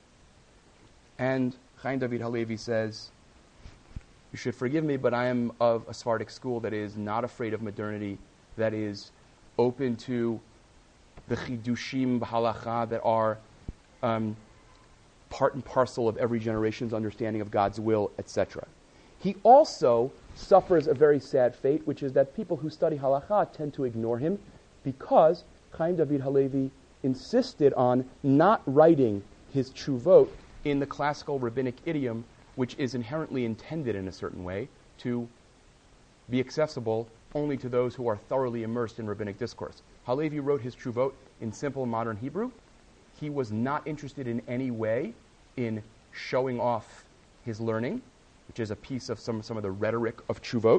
And Chaim David Halevi says, you should forgive me, but I am of a Sephardic school that is not afraid of modernity, that is open to the chidushim b'halacha that are um, part and parcel of every generation's understanding of God's will, et cetera. He also suffers a very sad fate, which is that people who study halacha tend to ignore him, because Chaim David Halevi insisted on not writing his tshuvot in the classical rabbinic idiom, which is inherently intended in a certain way to be accessible only to those who are thoroughly immersed in rabbinic discourse. Halevi wrote his tshuvot in simple modern Hebrew. He was not interested in any way in showing off his learning, which is a piece of some, some of the rhetoric of tshuvot.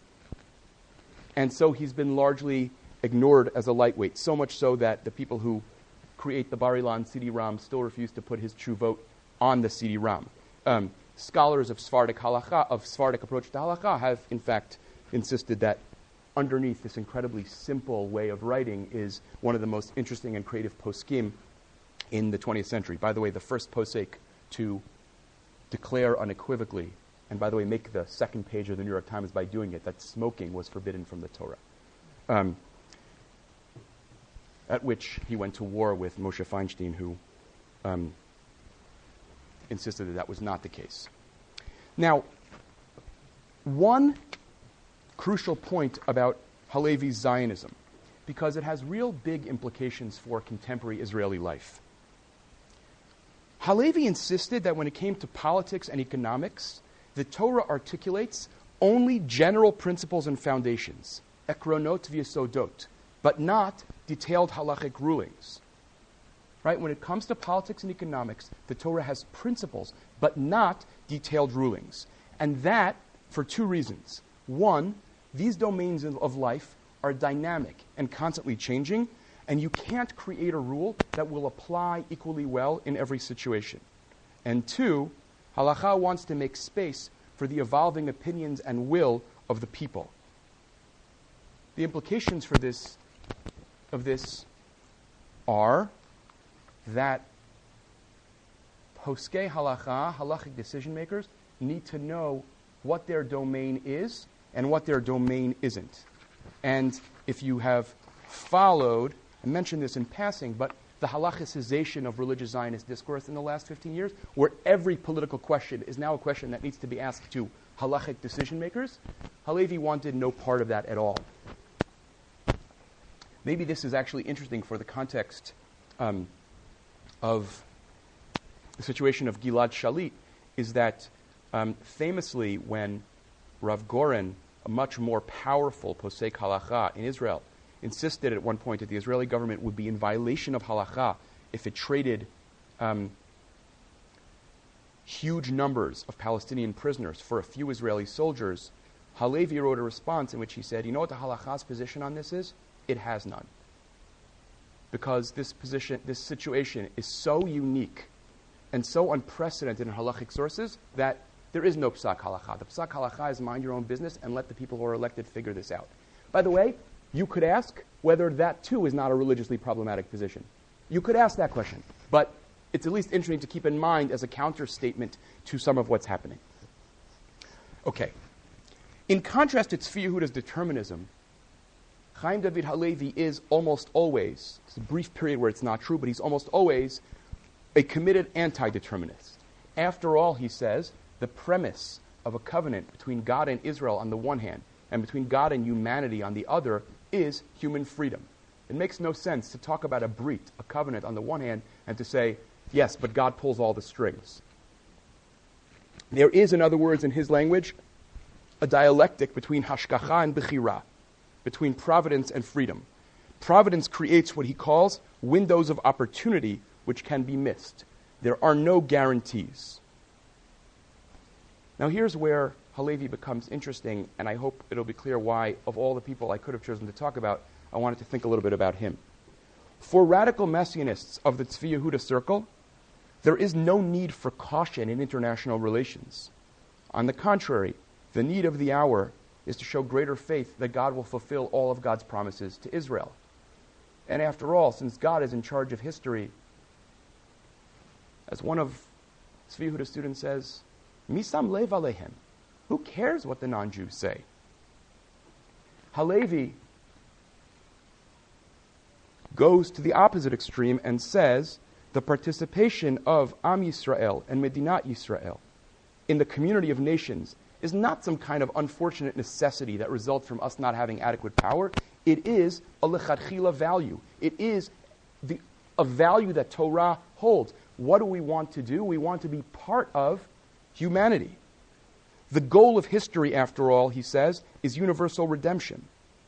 And so he's been largely ignored as a lightweight, so much so that the people who create the Bar Ilan C D-ROM still refuse to put his tshuvot on the C D-ROM. Um, scholars of Sephardic halacha, of Sephardic approach to halacha, have in fact insisted that underneath this incredibly simple way of writing is one of the most interesting and creative poskim in the twentieth century. By the way, the first posek to declare unequivocally, and by the way, make the second page of the New York Times by doing it, that smoking was forbidden from the Torah. Um, at which he went to war with Moshe Feinstein, who um, insisted that that was not the case. Now, one crucial point about Halevi's Zionism, because it has real big implications for contemporary Israeli life. Halevi insisted that when it came to politics and economics, the Torah articulates only general principles and foundations, ekronot v'yesodot, but not detailed halachic rulings. Right? When it comes to politics and economics, the Torah has principles, but not detailed rulings. And that for two reasons. One, these domains of life are dynamic and constantly changing, and you can't create a rule that will apply equally well in every situation. And two, halacha wants to make space for the evolving opinions and will of the people. The implications for this, of this are that poskei halacha, halachic decision makers, need to know what their domain is and what their domain isn't. And if you have followed, I mentioned this in passing, but the halachicization of religious Zionist discourse in the last fifteen years, where every political question is now a question that needs to be asked to halachic decision makers, Halevi wanted no part of that at all. Maybe this is actually interesting for the context um, of the situation of Gilad Shalit, is that um, famously when Rav Goren, a much more powerful posek halacha in Israel, insisted at one point that the Israeli government would be in violation of halacha if it traded um, huge numbers of Palestinian prisoners for a few Israeli soldiers, Halevi wrote a response in which he said, you know what the halacha's position on this is? It has none. Because this position, this situation is so unique and so unprecedented in halachic sources that there is no psak halacha. The psak halacha is mind your own business and let the people who are elected figure this out. By the way, you could ask whether that too is not a religiously problematic position. You could ask that question, but it's at least interesting to keep in mind as a counter statement to some of what's happening. Okay. In contrast to Tzvi Yehuda's determinism, Chaim David Halevi is almost always, it's a brief period where it's not true, but he's almost always a committed anti-determinist. After all, he says, the premise of a covenant between God and Israel on the one hand, and between God and humanity on the other, is human freedom. It makes no sense to talk about a brit, a covenant on the one hand, and to say, yes, but God pulls all the strings. There is, in other words, in his language, a dialectic between hashgacha and bechira, between providence and freedom. Providence creates what he calls windows of opportunity which can be missed. There are no guarantees. Now here's where Halevi becomes interesting, and I hope it'll be clear why, of all the people I could have chosen to talk about, I wanted to think a little bit about him. For radical messianists of the Tzvi Yehuda circle, there is no need for caution in international relations. On the contrary, the need of the hour is to show greater faith that God will fulfill all of God's promises to Israel. And after all, since God is in charge of history, as one of Tzvi Yehuda's students says, Misam lev alehem. Who cares what the non-Jews say? Halevi goes to the opposite extreme and says the participation of Am Yisrael and Medinat Yisrael in the community of nations is not some kind of unfortunate necessity that results from us not having adequate power. It is a lechatchila value. It is the, a value that Torah holds. What do we want to do? We want to be part of humanity. The goal of history, after all, he says, is universal redemption.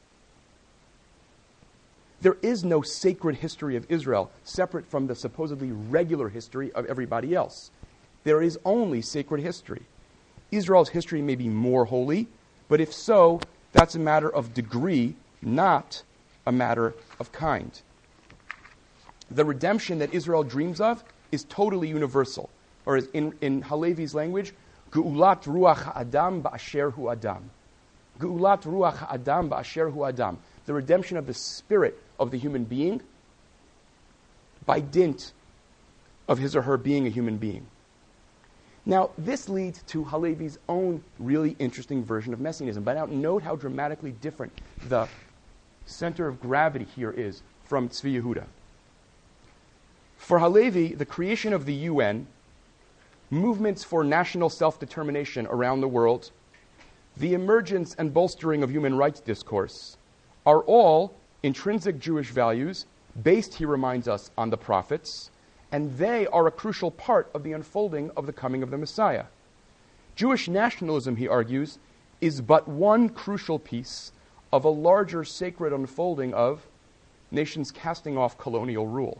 There is no sacred history of Israel separate from the supposedly regular history of everybody else. There is only sacred history. Israel's history may be more holy, but if so, that's a matter of degree, not a matter of kind. The redemption that Israel dreams of is totally universal, or as in, in Halevi's language, Geulat ruach ha'adam ba'asher hu adam. Geulat ruach ha'adam ba'asher hu adam. The redemption of the spirit of the human being by dint of his or her being a human being. Now, this leads to Halevi's own really interesting version of messianism. But now note how dramatically different the center of gravity here is from Tzvi Yehuda. For Halevi, the creation of the U N, movements for national self-determination around the world, the emergence and bolstering of human rights discourse, are all intrinsic Jewish values based, he reminds us, on the prophets, and they are a crucial part of the unfolding of the coming of the Messiah. Jewish nationalism, he argues, is but one crucial piece of a larger sacred unfolding of nations casting off colonial rule.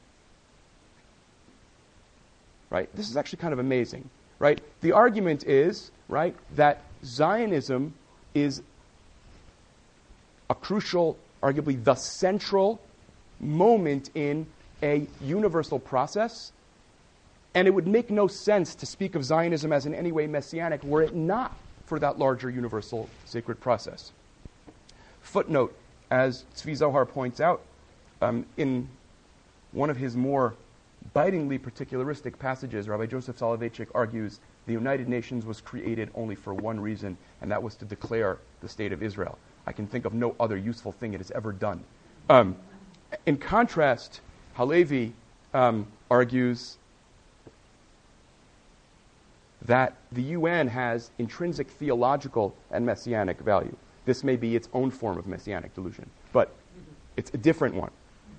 Right? This is actually kind of amazing, right? The argument is, right, that Zionism is a crucial, arguably the central moment in a universal process, and it would make no sense to speak of Zionism as in any way messianic were it not for that larger universal sacred process. Footnote, as Tzvi Zohar points out, um, in one of his more bitingly particularistic passages, Rabbi Joseph Soloveitchik argues the United Nations was created only for one reason, and that was to declare the state of Israel. I can think of no other useful thing it has ever done. Um, in contrast, Halevi um, argues that the U N has intrinsic theological and messianic value. This may be its own form of messianic delusion, but it's a different one.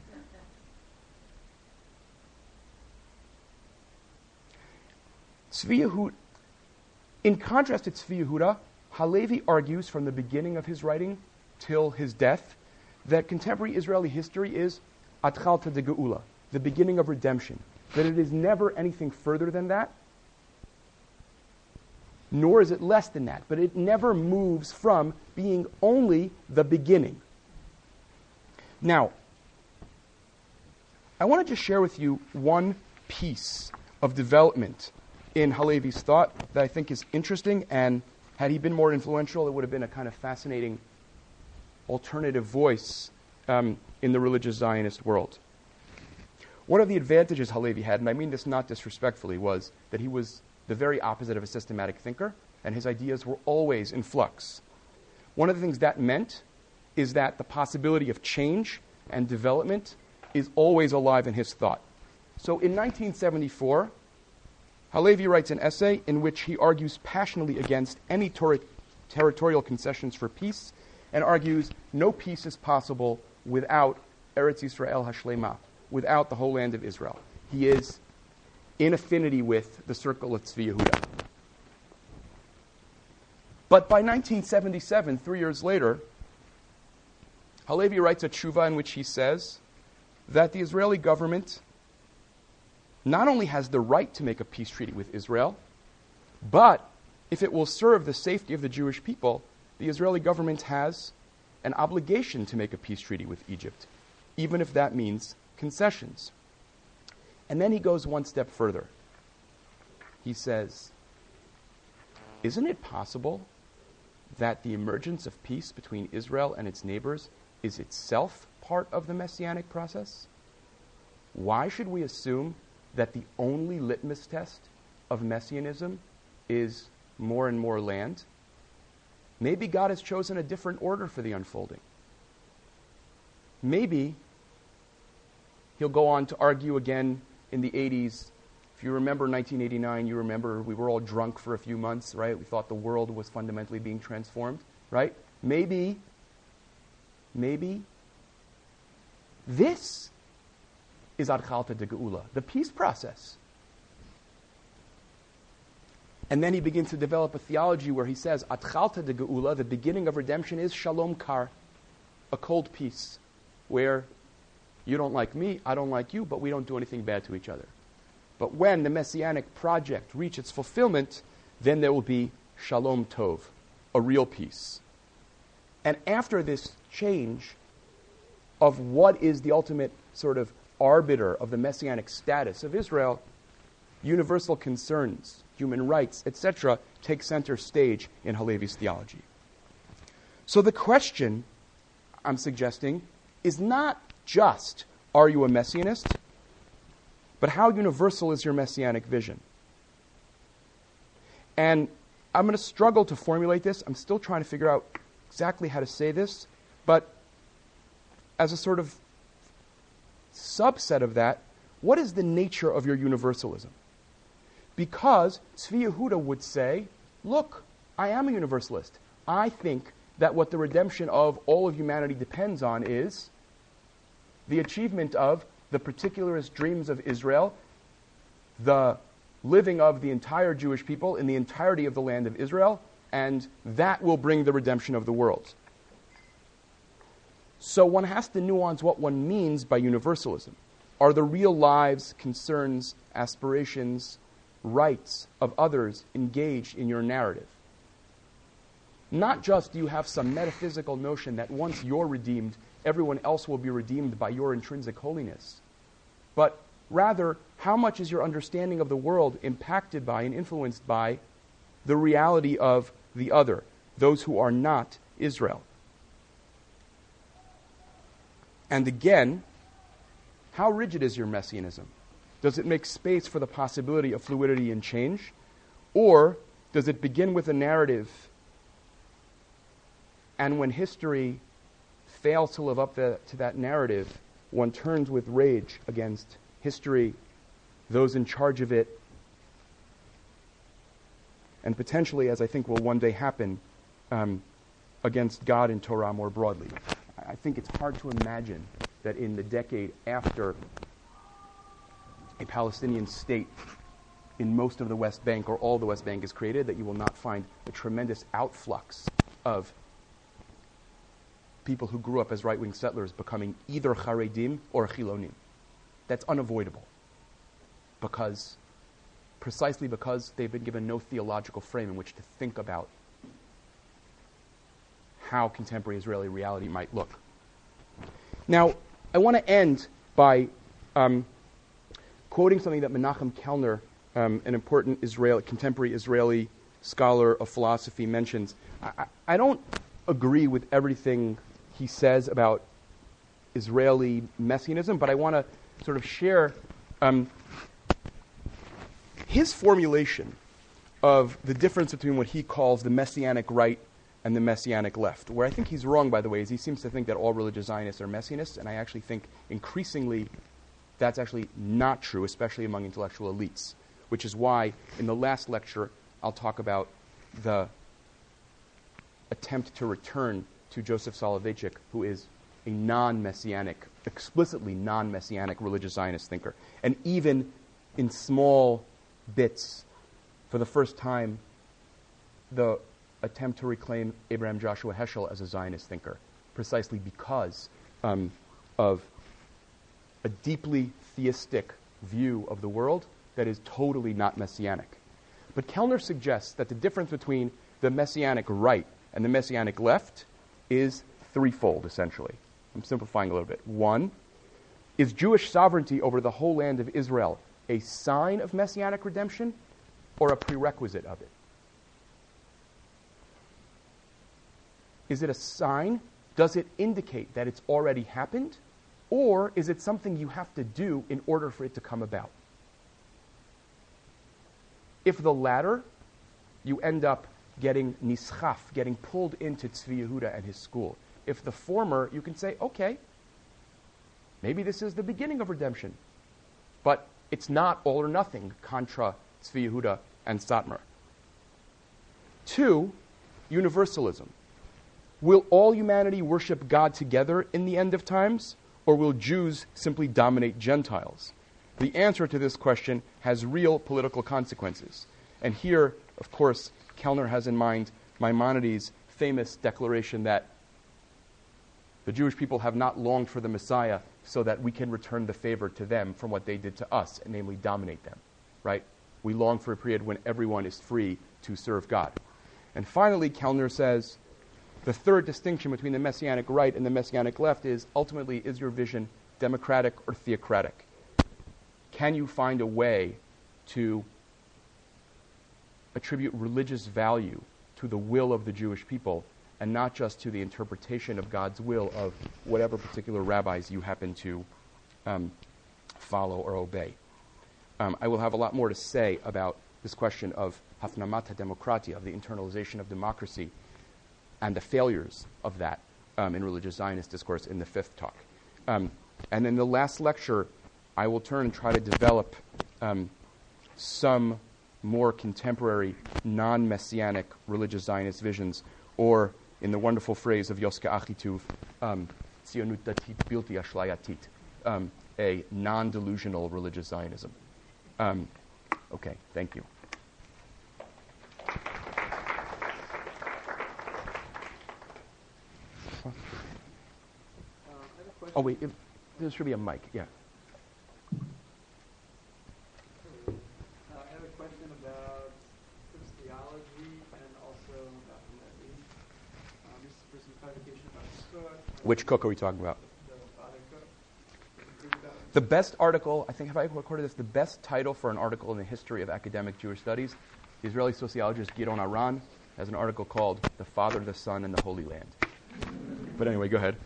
Tzvi Yehuda, in contrast to Tzvi Yehuda, Halevi argues from the beginning of his writing till his death that contemporary Israeli history is Atchalta de Geula, the beginning of redemption, that it is never anything further than that, nor is it less than that, but it never moves from being only the beginning. Now, I want to just share with you one piece of development in Halevi's thought that I think is interesting, and had he been more influential, it would have been a kind of fascinating alternative voice um, in the religious Zionist world. One of the advantages Halevi had, and I mean this not disrespectfully, was that he was the very opposite of a systematic thinker, and his ideas were always in flux. One of the things that meant is that the possibility of change and development is always alive in his thought. So in nineteen seventy-four, Halevi writes an essay in which he argues passionately against any tor- territorial concessions for peace, and argues no peace is possible without Eretz Yisrael Hashlema, without the whole land of Israel. He is in affinity with the circle of Tzvi Yehuda. But by nineteen seventy-seven, three years later, Halevi writes a tshuva in which he says that the Israeli government not only has the right to make a peace treaty with Israel, but if it will serve the safety of the Jewish people, the Israeli government has an obligation to make a peace treaty with Egypt, even if that means concessions. And then he goes one step further. He says, isn't it possible that the emergence of peace between Israel and its neighbors is itself part of the messianic process? Why should we assume that the only litmus test of messianism is more and more land? Maybe God has chosen a different order for the unfolding. Maybe he'll go on to argue again in the eighties. If you remember nineteen eighty-nine, you remember we were all drunk for a few months, right? We thought the world was fundamentally being transformed, right? Maybe, maybe this is Atchalta de Geula, the peace process. And then he begins to develop a theology where he says, Atchalta de Geula, the beginning of redemption, is Shalom Kar, a cold peace, where you don't like me, I don't like you, but we don't do anything bad to each other. But when the messianic project reaches its fulfillment, then there will be Shalom Tov, a real peace. And after this change of what is the ultimate sort of arbiter of the messianic status of Israel, universal concerns, human rights, et cetera, take center stage in Halevi's theology. So the question I'm suggesting is not just, are you a messianist, but how universal is your messianic vision? And I'm going to struggle to formulate this. I'm still trying to figure out exactly how to say this, but as a sort of subset of that, what is the nature of your universalism? Because Tzvi Yehuda would say, look, I am a universalist. I think that what the redemption of all of humanity depends on is the achievement of the particularist dreams of Israel, the living of the entire Jewish people in the entirety of the land of Israel, and that will bring the redemption of the world. So one has to nuance what one means by universalism. Are the real lives, concerns, aspirations, rights of others engaged in your narrative? Not just do you have some metaphysical notion that once you're redeemed, everyone else will be redeemed by your intrinsic holiness, but rather, how much is your understanding of the world impacted by and influenced by the reality of the other, those who are not Israel? And again, how rigid is your messianism? Does it make space for the possibility of fluidity and change? Or does it begin with a narrative, and when history fails to live up the, to that narrative, one turns with rage against history, those in charge of it, and potentially, as I think will one day happen, um, against God and Torah more broadly. I think it's hard to imagine that in the decade after a Palestinian state in most of the West Bank or all the West Bank is created, that you will not find a tremendous outflux of people who grew up as right-wing settlers becoming either Charedim or Chilonim. That's unavoidable, because precisely because they've been given no theological frame in which to think about how contemporary Israeli reality might look. Now, I want to end by um, quoting something that Menachem Kellner, um, an important Israeli, contemporary Israeli scholar of philosophy, mentions. I, I don't agree with everything he says about Israeli messianism, but I want to sort of share um, his formulation of the difference between what he calls the messianic right and the messianic left. Where I think he's wrong, by the way, is he seems to think that all religious Zionists are messianists, and I actually think increasingly that's actually not true, especially among intellectual elites, which is why in the last lecture I'll talk about the attempt to return to Joseph Soloveitchik, who is a non-messianic, explicitly non-messianic religious Zionist thinker. And even in small bits, for the first time, the attempt to reclaim Abraham Joshua Heschel as a Zionist thinker, precisely because um, of a deeply theistic view of the world that is totally not messianic. But Kellner suggests that the difference between the messianic right and the messianic left is threefold, essentially. I'm simplifying a little bit. One, is Jewish sovereignty over the whole land of Israel a sign of messianic redemption or a prerequisite of it? Is it a sign? Does it indicate that it's already happened? Or is it something you have to do in order for it to come about? If the latter, you end up getting nischaf, getting pulled into Tzvi Yehuda and his school. If the former, you can say, okay, maybe this is the beginning of redemption. But it's not all or nothing contra Tzvi Yehuda and Satmar. Two, universalism. Will all humanity worship God together in the end of times, or will Jews simply dominate Gentiles? The answer to this question has real political consequences. And here, of course, Kellner has in mind Maimonides' famous declaration that the Jewish people have not longed for the Messiah so that we can return the favor to them from what they did to us, and namely dominate them, right? We long for a period when everyone is free to serve God. And finally, Kellner says, the third distinction between the Messianic right and the Messianic left is, ultimately, is your vision democratic or theocratic? Can you find a way to attribute religious value to the will of the Jewish people and not just to the interpretation of God's will of whatever particular rabbis you happen to um, follow or obey? Um, I will have a lot more to say about this question of hafnamat demokratia, of the internalization of democracy, and the failures of that um, in religious Zionist discourse in the fifth talk. Um, and in the last lecture, I will turn and try to develop um, some more contemporary, non-messianic religious Zionist visions, or in the wonderful phrase of Yoska Achituv, um, Tzionut datit bilti ashlayatit, um, a non-delusional religious Zionism. Um, okay, thank you. Oh, wait, if, there should be a mic, yeah. Uh, I have a question about theology and also about the Levi. Um, this is for some clarification about Cook. Which Cook are we talking about? The father Cook. The best article, I think, have I recorded this? The best title for an article in the history of academic Jewish studies, the Israeli sociologist Giron Aran has an article called The Father, the Son, and the Holy Land. But anyway, go ahead.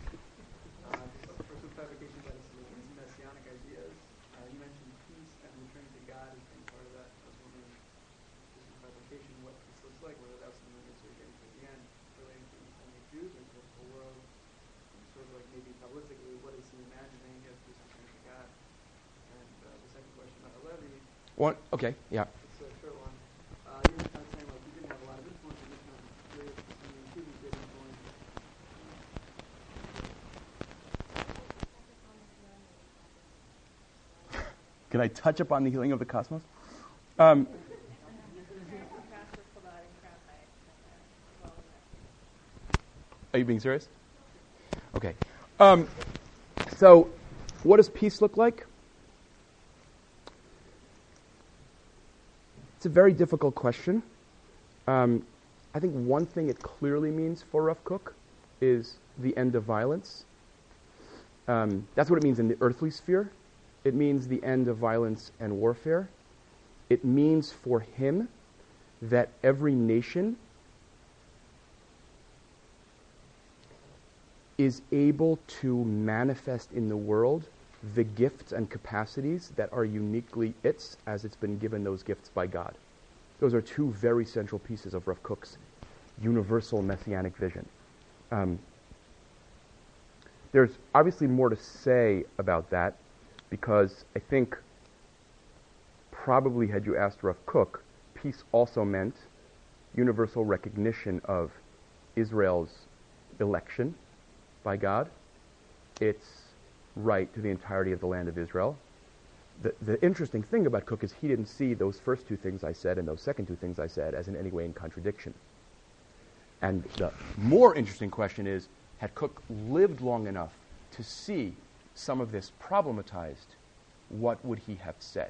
One, okay, yeah. It's a short one. Uh, you were kind of saying like you didn't have a lot of influence in this one. I'm curious if you didn't get influence. Can I touch upon the healing of the cosmos? Um, are you being serious? Okay. Um, so, what does peace look like? It's a very difficult question. Um, I think one thing it clearly means for Rav Kook is the end of violence. Um, that's what it means in the earthly sphere. It means the end of violence and warfare. It means for him that every nation is able to manifest in the world the gifts and capacities that are uniquely its, as it's been given those gifts by God. Those are two very central pieces of Rav Kook's universal messianic vision. Um, there's obviously more to say about that, because I think probably had you asked Rav Kook, peace also meant universal recognition of Israel's election by God, its right to the entirety of the land of Israel. The, the interesting thing about Kook is he didn't see those first two things I said and those second two things I said as in any way in contradiction. And the more interesting question is, had Kook lived long enough to see some of this problematized, what would he have said?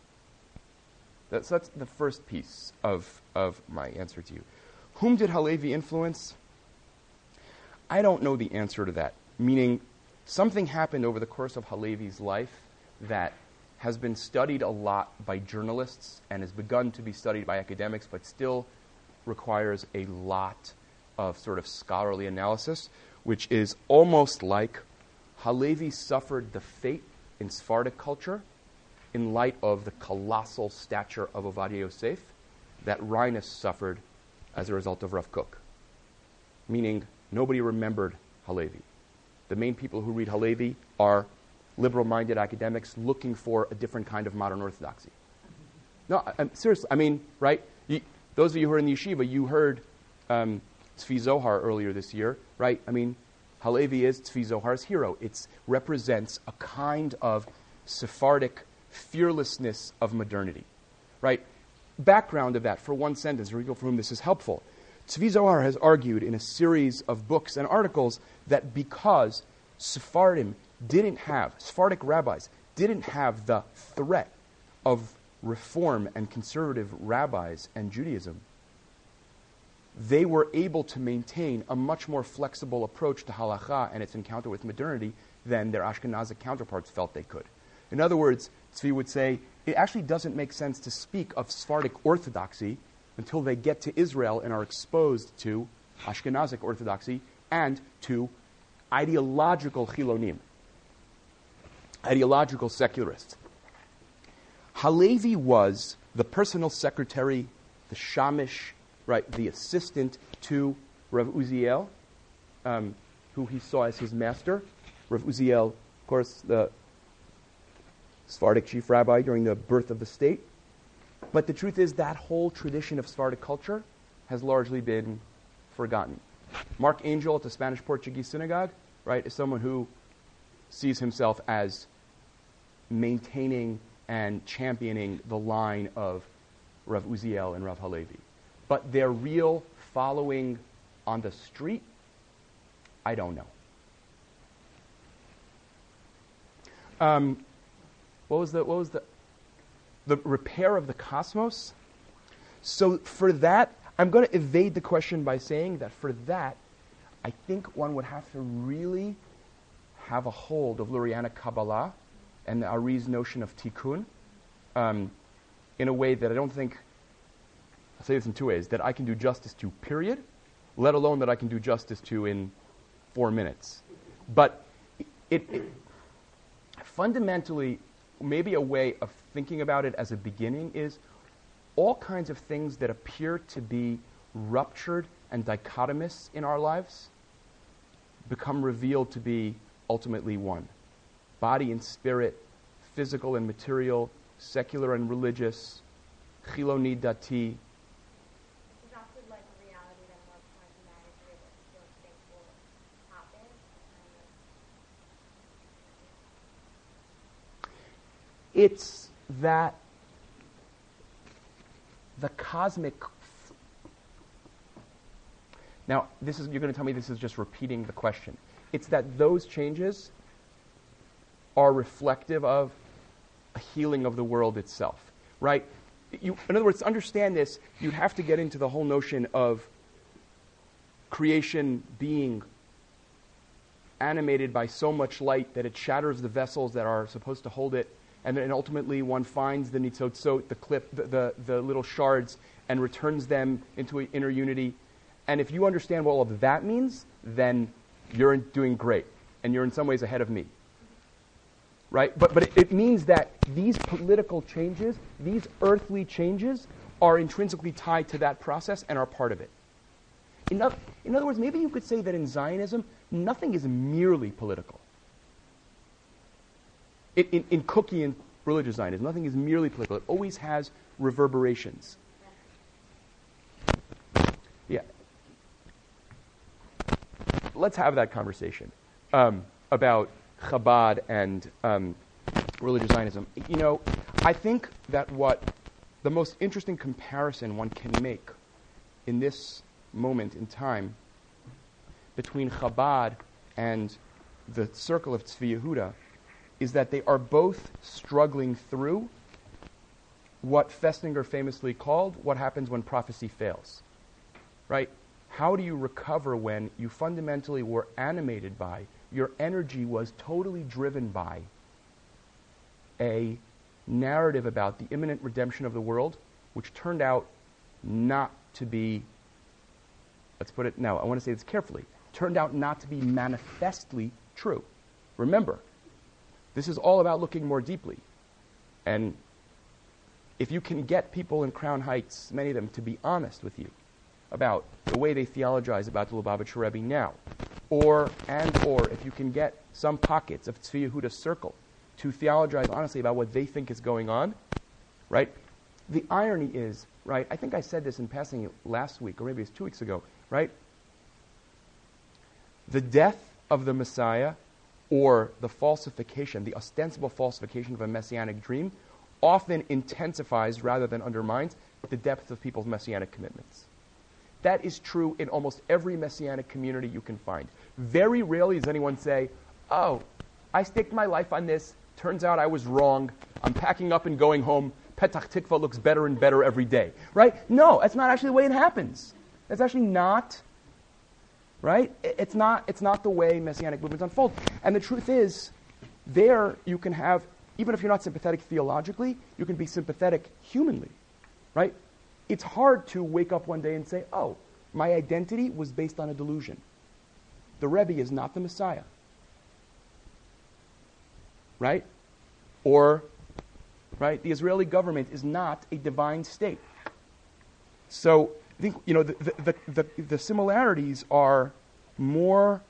That's, that's the first piece of, of my answer to you. Whom did Halevi influence? I don't know the answer to that, meaning something happened over the course of Halevi's life that has been studied a lot by journalists and has begun to be studied by academics, but still requires a lot of sort of scholarly analysis, which is almost like Halevi suffered the fate in Sephardic culture in light of the colossal stature of Ovadia Yosef that Rhinus suffered as a result of Rav Kook. Meaning, nobody remembered Halevi. The main people who read Halevi are liberal-minded academics looking for a different kind of modern orthodoxy. No, I, I'm, seriously, I mean, right? You, those of you who are in the yeshiva, you heard um, Tzvi Zohar earlier this year, right? I mean, Halevi is Tzvi Zohar's hero. It represents a kind of Sephardic fearlessness of modernity, right? Background of that, for one sentence, for people for whom this is helpful. Tzvi Zohar has argued in a series of books and articles that because Sephardim didn't have, Sephardic rabbis didn't have the threat of reform and conservative rabbis and Judaism, they were able to maintain a much more flexible approach to halacha and its encounter with modernity than their Ashkenazic counterparts felt they could. In other words, Tzvi would say, it actually doesn't make sense to speak of Sephardic orthodoxy until they get to Israel and are exposed to Ashkenazic orthodoxy and to ideological chilonim, ideological secularists. Halevi was the personal secretary, the shamish, right, the assistant to Rav Uziel, um, who he saw as his master. Rav Uziel, of course, the Sephardic chief rabbi during the birth of the state. But the truth is that whole tradition of Sephardic culture has largely been forgotten. Mark Angel at the Spanish-Portuguese synagogue, right, is someone who sees himself as maintaining and championing the line of Rav Uziel and Rav Halevi. But their real following on the street, I don't know. Um, what was the, what was the, the repair of the cosmos? So for that, I'm going to evade the question by saying that for that, I think one would have to really have a hold of Lurianic Kabbalah and the Ari's notion of tikkun um, in a way that I don't think, I'll say this in two ways, that I can do justice to, period, let alone that I can do justice to in four minutes. But it, it fundamentally, maybe a way of thinking about it as a beginning is all kinds of things that appear to be ruptured and dichotomous in our lives become revealed to be ultimately one. Body and spirit, physical and material, secular and religious, chiloni dati. Not to like a reality that more pragmatically that you don't think will happen. It's that the cosmic. F- now, this is you're going to tell me this is just repeating the question. It's that those changes are reflective of a healing of the world itself, right? you, in other words, to understand this, you'd have to get into the whole notion of creation being animated by so much light that it shatters the vessels that are supposed to hold it, and then ultimately one finds the nitzotzot, the clip, the, the, the little shards, and returns them into an inner unity. And if you understand what all of that means, then you're in, doing great, and you're in some ways ahead of me. Right? But, but it, it means that these political changes, these earthly changes, are intrinsically tied to that process and are part of it. In other, in other words, maybe you could say that in Zionism, nothing is merely political. It, in, in cookie and religious Zionism, nothing is merely political. It always has reverberations. Yeah. Let's have that conversation um, about Chabad and um, religious Zionism. You know, I think that what the most interesting comparison one can make in this moment in time between Chabad and the circle of Tzvi Yehuda is that they are both struggling through what Festinger famously called what happens when prophecy fails. Right? How do you recover when you fundamentally were animated by, your energy was totally driven by a narrative about the imminent redemption of the world, which turned out not to be, let's put it, no, I want to say this carefully, turned out not to be manifestly true. Remember, this is all about looking more deeply. And if you can get people in Crown Heights, many of them, to be honest with you about the way they theologize about the Lubavitcher Rebbe now, or, and or, if you can get some pockets of Tzvi Yehuda's circle to theologize honestly about what they think is going on, right? The irony is, right, I think I said this in passing last week, or maybe it's two weeks ago, right? The death of the Messiah, or the falsification, the ostensible falsification of a messianic dream, often intensifies rather than undermines the depth of people's messianic commitments. That is true in almost every messianic community you can find. Very rarely does anyone say, oh, I staked my life on this, turns out I was wrong, I'm packing up and going home, Petach Tikva looks better and better every day. Right? No, that's not actually the way it happens. That's actually not, right? It's not, it's not the way messianic movements unfold. And the truth is, there you can have, even if you're not sympathetic theologically, you can be sympathetic humanly. Right? It's hard to wake up one day and say, oh, my identity was based on a delusion. The Rebbe is not the Messiah. Right? Or, right, the Israeli government is not a divine state. So, I think, you know, the, the, the, the, the similarities are more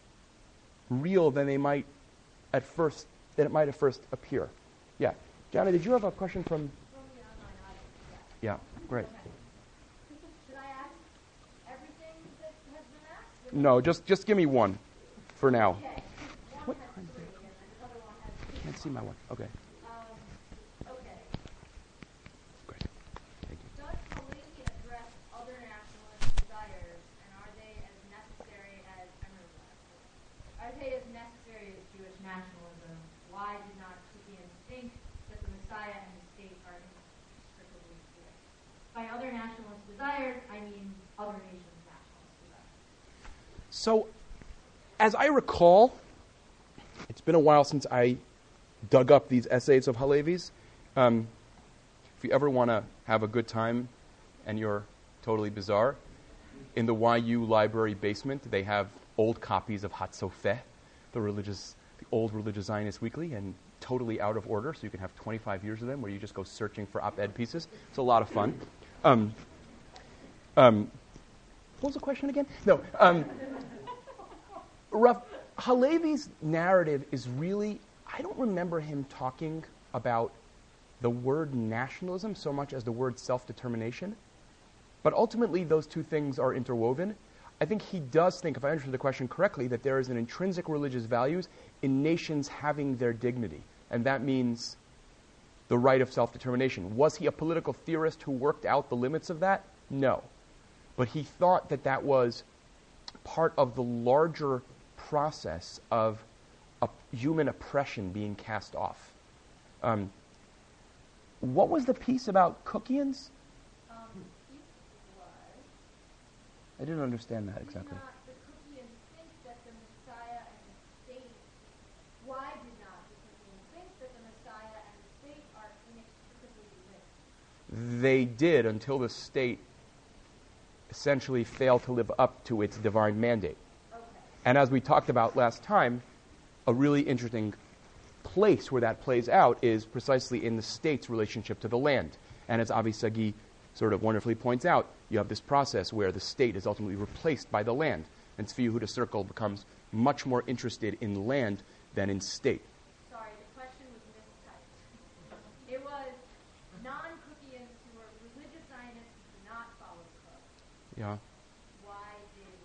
real than they might at first, than it might at first appear. Yeah. Jana, did you have a question from... Yeah, great. Should I ask everything that has been asked? No, just just give me one for now. Okay. What? One has three, and the other one has two. I can't see my one. Okay, Um, okay. great. Thank you. Does Halevi address other nationalist desires, and are they as necessary as Are they as necessary as Jewish nationalism? Why did not Kittians think that the Messiah and the state are inextricably linked? By other nationalist desires, I mean other nations' nationalist desires. So, as I recall, it's been a while since I dug up these essays of Halevi's. Um, if you ever want to have a good time and you're totally bizarre, in the Y U library basement, they have old copies of Hatzofeh, the religious, the old religious Zionist weekly, and totally out of order, so you can have twenty-five years of them where you just go searching for op-ed pieces. It's a lot of fun. Um, um, what was the question again? No. Um, Rav Halevi's narrative is really, I don't remember him talking about the word nationalism so much as the word self-determination. But ultimately, those two things are interwoven. I think he does think, if I understood the question correctly, that there is an intrinsic religious values in nations having their dignity. And that means the right of self-determination. Was he a political theorist who worked out the limits of that? No. But he thought that that was part of the larger process of a human oppression being cast off. Um, what was the piece about Cookians? Um, the piece was, I didn't understand that did exactly. not the Cookians think that the Messiah and the state, why did not the Cookians think that the Messiah and the state are inextricably linked? They did until the state essentially failed to live up to its divine mandate. Okay. And as we talked about last time, a really interesting place where that plays out is precisely in the state's relationship to the land. And as Avi Sagi sort of wonderfully points out, you have this process where the state is ultimately replaced by the land. And Tzvi Yehuda's circle becomes much more interested in land than in state. Sorry, the question was mistyped. It was non-Cookians who are religious Zionists who do not follow the code. Yeah. Why did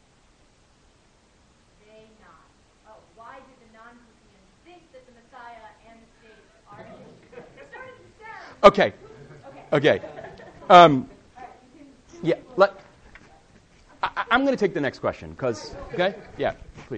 they not? Oh, why did the non-Cookians think that the Messiah and the state are inextricably? It started to sound. Okay. Okay. Okay. Um, All right, you can- yeah. Let, I, I'm going to take the next question because. Okay. Yeah. Please.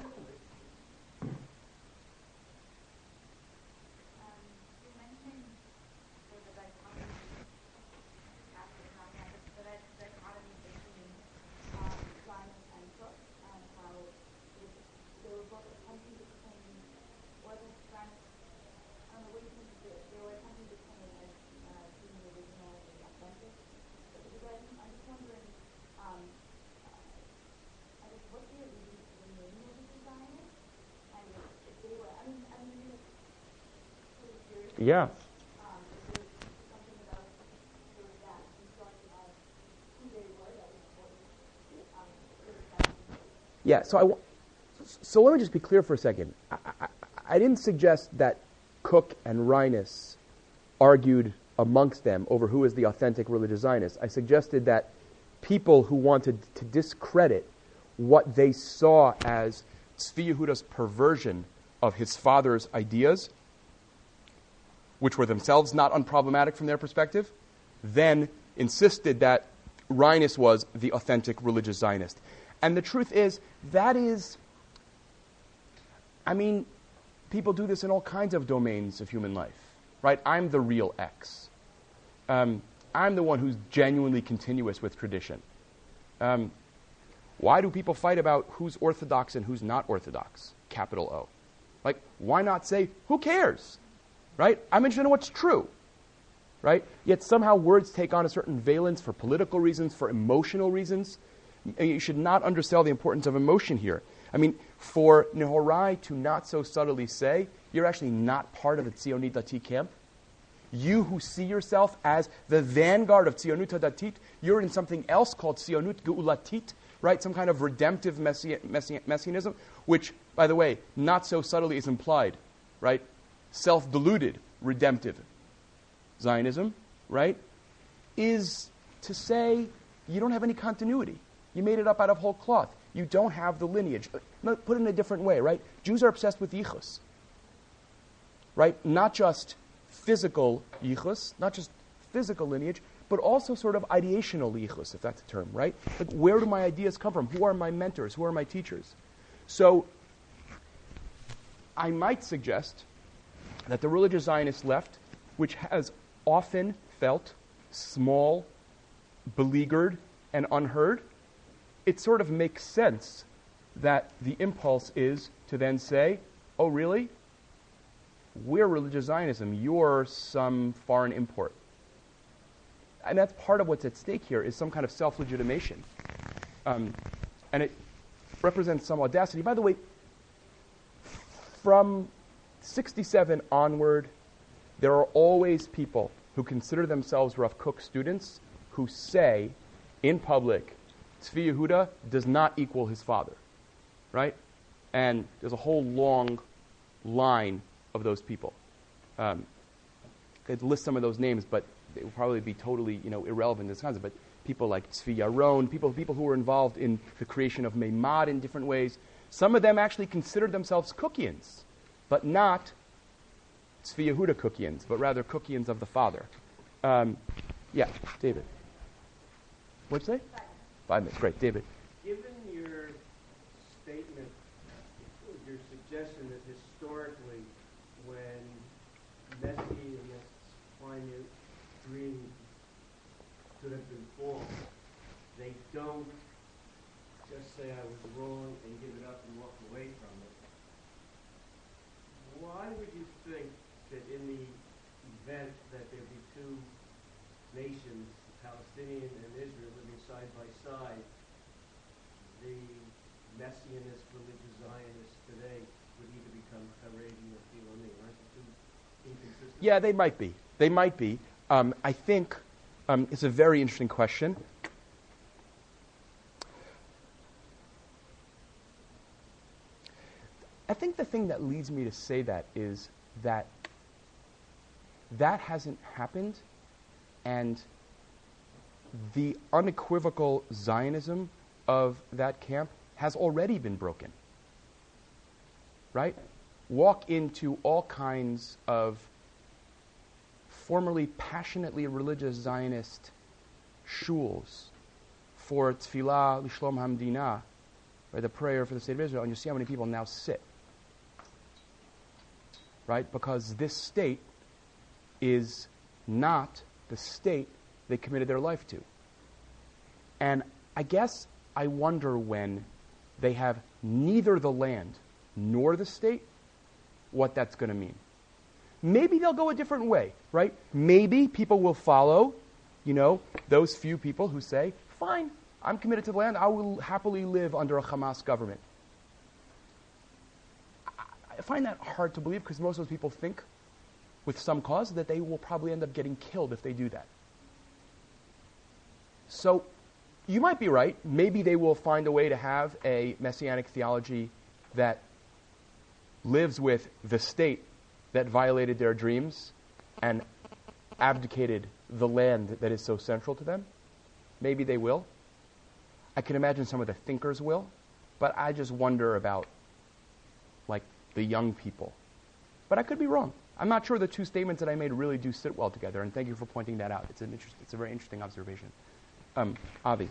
You mentioned there's a dichotomy, after the context, the di- dichotomy between um, Zionist and Cook, and how it, they were both attempting to claim, or the Zionist, I don't know what you think of it, they were attempting to claim as uh, being the original and the authentic. But because I'm, I'm just wondering, um, uh, I guess, what's the reason for the naming of the Zionist? And if they were, I mean, I mean, it's sort of curious. Yeah. Um, if there's something about sort of that construct of who they were that was important. Um, sort of that. Yeah. So I. wa- So let me just be clear for a second. I, I, I didn't suggest that Cook and Reines argued amongst them over who is the authentic religious Zionist. I suggested that people who wanted to discredit what they saw as Tzvi Yehuda's perversion of his father's ideas, which were themselves not unproblematic from their perspective, then insisted that Reines was the authentic religious Zionist. And the truth is, that is, I mean, people do this in all kinds of domains of human life, right? I'm the real X. Um, I'm the one who's genuinely continuous with tradition. Um, why do people fight about who's orthodox and who's not orthodox? Capital O. Like, why not say, who cares? Right? I'm interested in what's true. Right? Yet somehow words take on a certain valence for political reasons, for emotional reasons. And you should not undersell the importance of emotion here. I mean, for Nehorai to not so subtly say, you're actually not part of the Tzionit Dati camp. You who see yourself as the vanguard of Tzionut Datit, you're in something else called Tzionut Geulatit, right? Some kind of redemptive messi- messi- messianism, which, by the way, not so subtly is implied, right? Self-deluded redemptive Zionism, right, is to say you don't have any continuity. You made it up out of whole cloth. You don't have the lineage. Put it in a different way, right? Jews are obsessed with yichus, right? Not just physical yichus, not just physical lineage, but also sort of ideational yichus, if that's a term, right? Like, where do my ideas come from? Who are my mentors? Who are my teachers? So I might suggest that the religious Zionist left, which has often felt small, beleaguered, and unheard, it sort of makes sense that the impulse is to then say, oh, really? We're religious Zionism. You're some foreign import. And that's part of what's at stake here, is some kind of self-legitimation. Um, and it represents some audacity. By the way, from sixty-seven onward, there are always people who consider themselves Rav Kook students who say in public, Tzvi Yehuda does not equal his father, right? And there's a whole long line of those people. Um, I could list some of those names, but they would probably be totally, you know, irrelevant in this concept. But people like Tzvi Yaron, people, people who were involved in the creation of Meimad in different ways, some of them actually considered themselves Cookians, but not Tzvi Yehuda Cookians, but rather Cookians of the father. Um, yeah, David. What'd you say? Five minutes. Great, David. Given your statement, your suggestion that historically, when Messianists find their dreams could have been false. They don't just say I was wrong and give it up and walk away from it. Why would you think that in the event that there be two nations, Palestinian and Israel, living side by side, the Messianist religious Zionists today would either become Haredi or Filoni? Aren't the two inconsistent? Yeah, they might be. They might be. Um, I think um, it's a very interesting question. I think the thing that leads me to say that is that that hasn't happened, and the unequivocal Zionism of that camp has already been broken. Right? Walk into all kinds of formerly passionately religious Zionist shuls for tefillah l'shlom hamdina, or the prayer for the state of Israel, and you see how many people now sit. Right? Because this state is not the state they committed their life to. And I guess I wonder when they have neither the land nor the state, what that's going to mean. Maybe they'll go a different way, right? Maybe people will follow, you know, those few people who say, fine, I'm committed to the land, I will happily live under a Hamas government. I find that hard to believe because most of those people think, with some cause, that they will probably end up getting killed if they do that. So, you might be right. Maybe they will find a way to have a messianic theology that lives with the state that violated their dreams and abdicated the land that is so central to them. Maybe they will. I can imagine some of the thinkers will, but I just wonder about, like, the young people. But I could be wrong. I'm not sure the two statements that I made really do sit well together, and thank you for pointing that out. It's an interest, it's a very interesting observation. Um, Avi.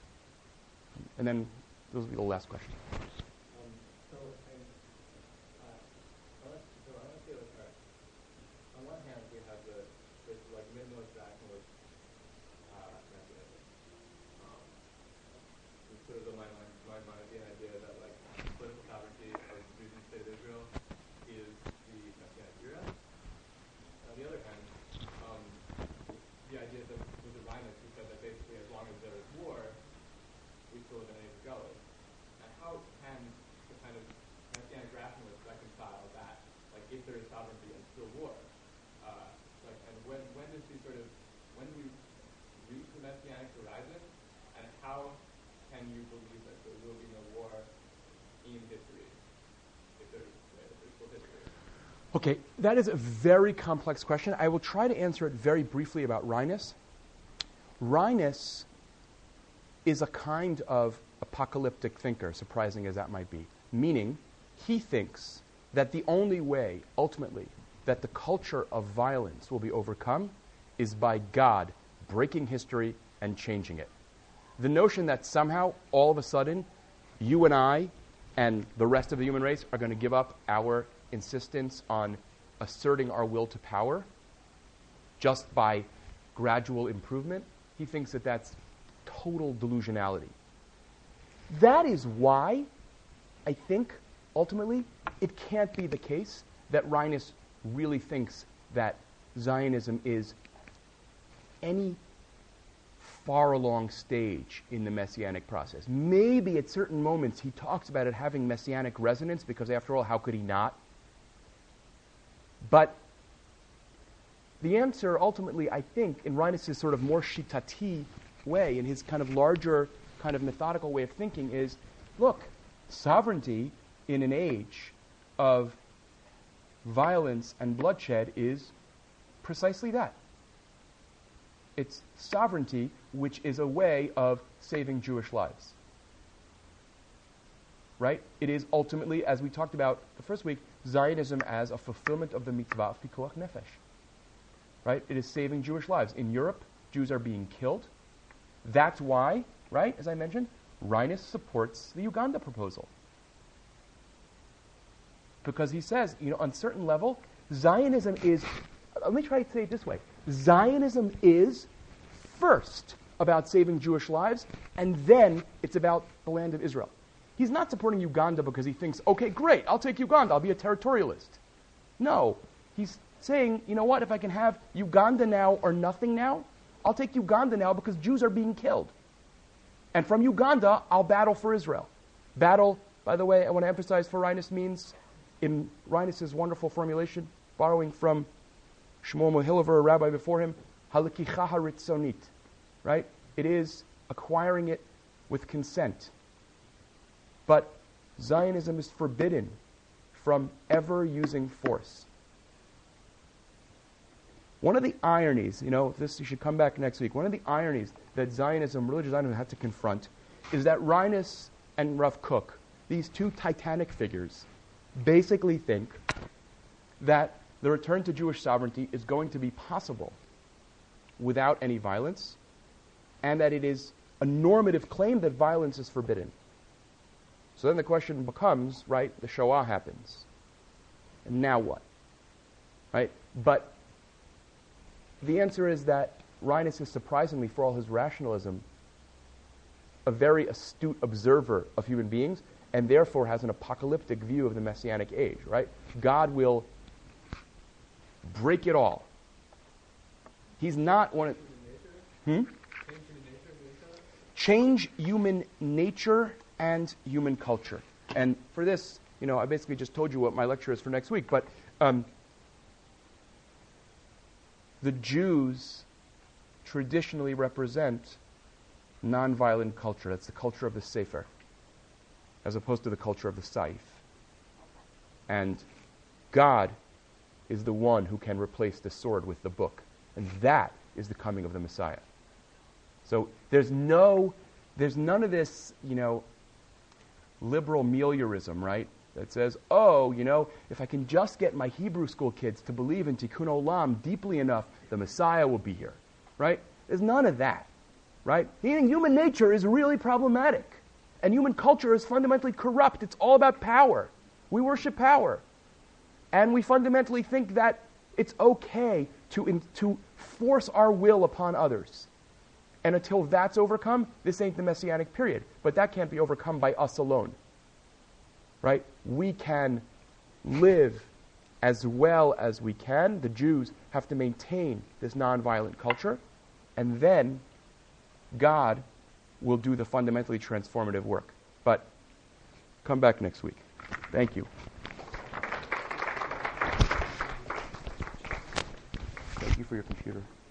And then those will be the last questions. Um, so, and, uh, unless, so I want to say, like, all right, on one hand, we have the, this, like, minimalist rationalist uh, mechanism. Um, which sort of, in my mind, my mind, the idea that, like, political sovereignty of the Jewish state of Israel is the Messianic era. On the other hand, um, the idea that with the Zionists, who said that basically as long as there is war, we still live in an age of Galilee. And how can the kind of Messianic rationalists reconcile that? Like, if there is sovereignty and still war? Uh, like, and when when does we sort of, when do we reach the Messianic horizon? And how can you believe that there will be no war in history if there's, if there's still history? Okay, that is a very complex question. I will try to answer it very briefly about Reines. Reines is a kind of apocalyptic thinker, surprising as that might be. Meaning, he thinks that the only way, ultimately, that the culture of violence will be overcome is by God breaking history and changing it. The notion that somehow, all of a sudden, you and I and the rest of the human race are going to give up our insistence on asserting our will to power just by gradual improvement, he thinks that that's total delusionality. That is why I think, ultimately, it can't be the case that Reines really thinks that Zionism is any far along stage in the Messianic process. Maybe at certain moments he talks about it having Messianic resonance, because after all, how could he not? But the answer, ultimately, I think, in Reines' sort of more shitati way, in his kind of larger, kind of methodical way of thinking, is, look, sovereignty in an age of violence and bloodshed is precisely that. It's sovereignty, which is a way of saving Jewish lives. Right? It is ultimately, as we talked about the first week, Zionism as a fulfillment of the mitzvah of pikuach nefesh. Right? It is saving Jewish lives. In Europe, Jews are being killed. That's why, right, as I mentioned, Reines supports the Uganda proposal. Because he says, you know, on a certain level, Zionism is, let me try to say it this way, Zionism is first about saving Jewish lives, and then it's about the land of Israel. He's not supporting Uganda because he thinks, okay, great, I'll take Uganda, I'll be a territorialist. No, he's saying, you know what, if I can have Uganda now or nothing now, I'll take Uganda now because Jews are being killed. And from Uganda, I'll battle for Israel. Battle, by the way, I want to emphasize for Reines means, in Reines' wonderful formulation, borrowing from Shmuel Mohilever, a rabbi before him, halikicha haritzonit, right? It is acquiring it with consent. But Zionism is forbidden from ever using force. One of the ironies, you know, this you should come back next week, one of the ironies that Zionism, religious Zionism, had to confront is that Reines and Rav Kook, these two titanic figures, basically think that the return to Jewish sovereignty is going to be possible without any violence, and that it is a normative claim that violence is forbidden. So then the question becomes, right, the Shoah happens. And now what? Right? But the answer is that Reines is surprisingly, for all his rationalism, a very astute observer of human beings, and therefore has an apocalyptic view of the Messianic age, right? God will break it all. He's not one of... Hmm? Change human nature and human culture. And for this, you know, I basically just told you what my lecture is for next week, but um, the Jews traditionally represent nonviolent culture. That's the culture of the Sefer, as opposed to the culture of the Saif. And God is the one who can replace the sword with the book. And that is the coming of the Messiah. So there's no, there's none of this, you know, liberal meliorism, right? That says, oh, you know, if I can just get my Hebrew school kids to believe in Tikkun Olam deeply enough, the Messiah will be here, right? There's none of that, right? Meaning human nature is really problematic. And human culture is fundamentally corrupt. It's all about power. We worship power. And we fundamentally think that it's okay to, in, to force our will upon others. And until that's overcome, this ain't the Messianic period. But that can't be overcome by us alone. Right? We can live as well as we can. The Jews have to maintain this nonviolent culture. And then God will do the fundamentally transformative work. But come back next week. Thank you. Thank you for your computer.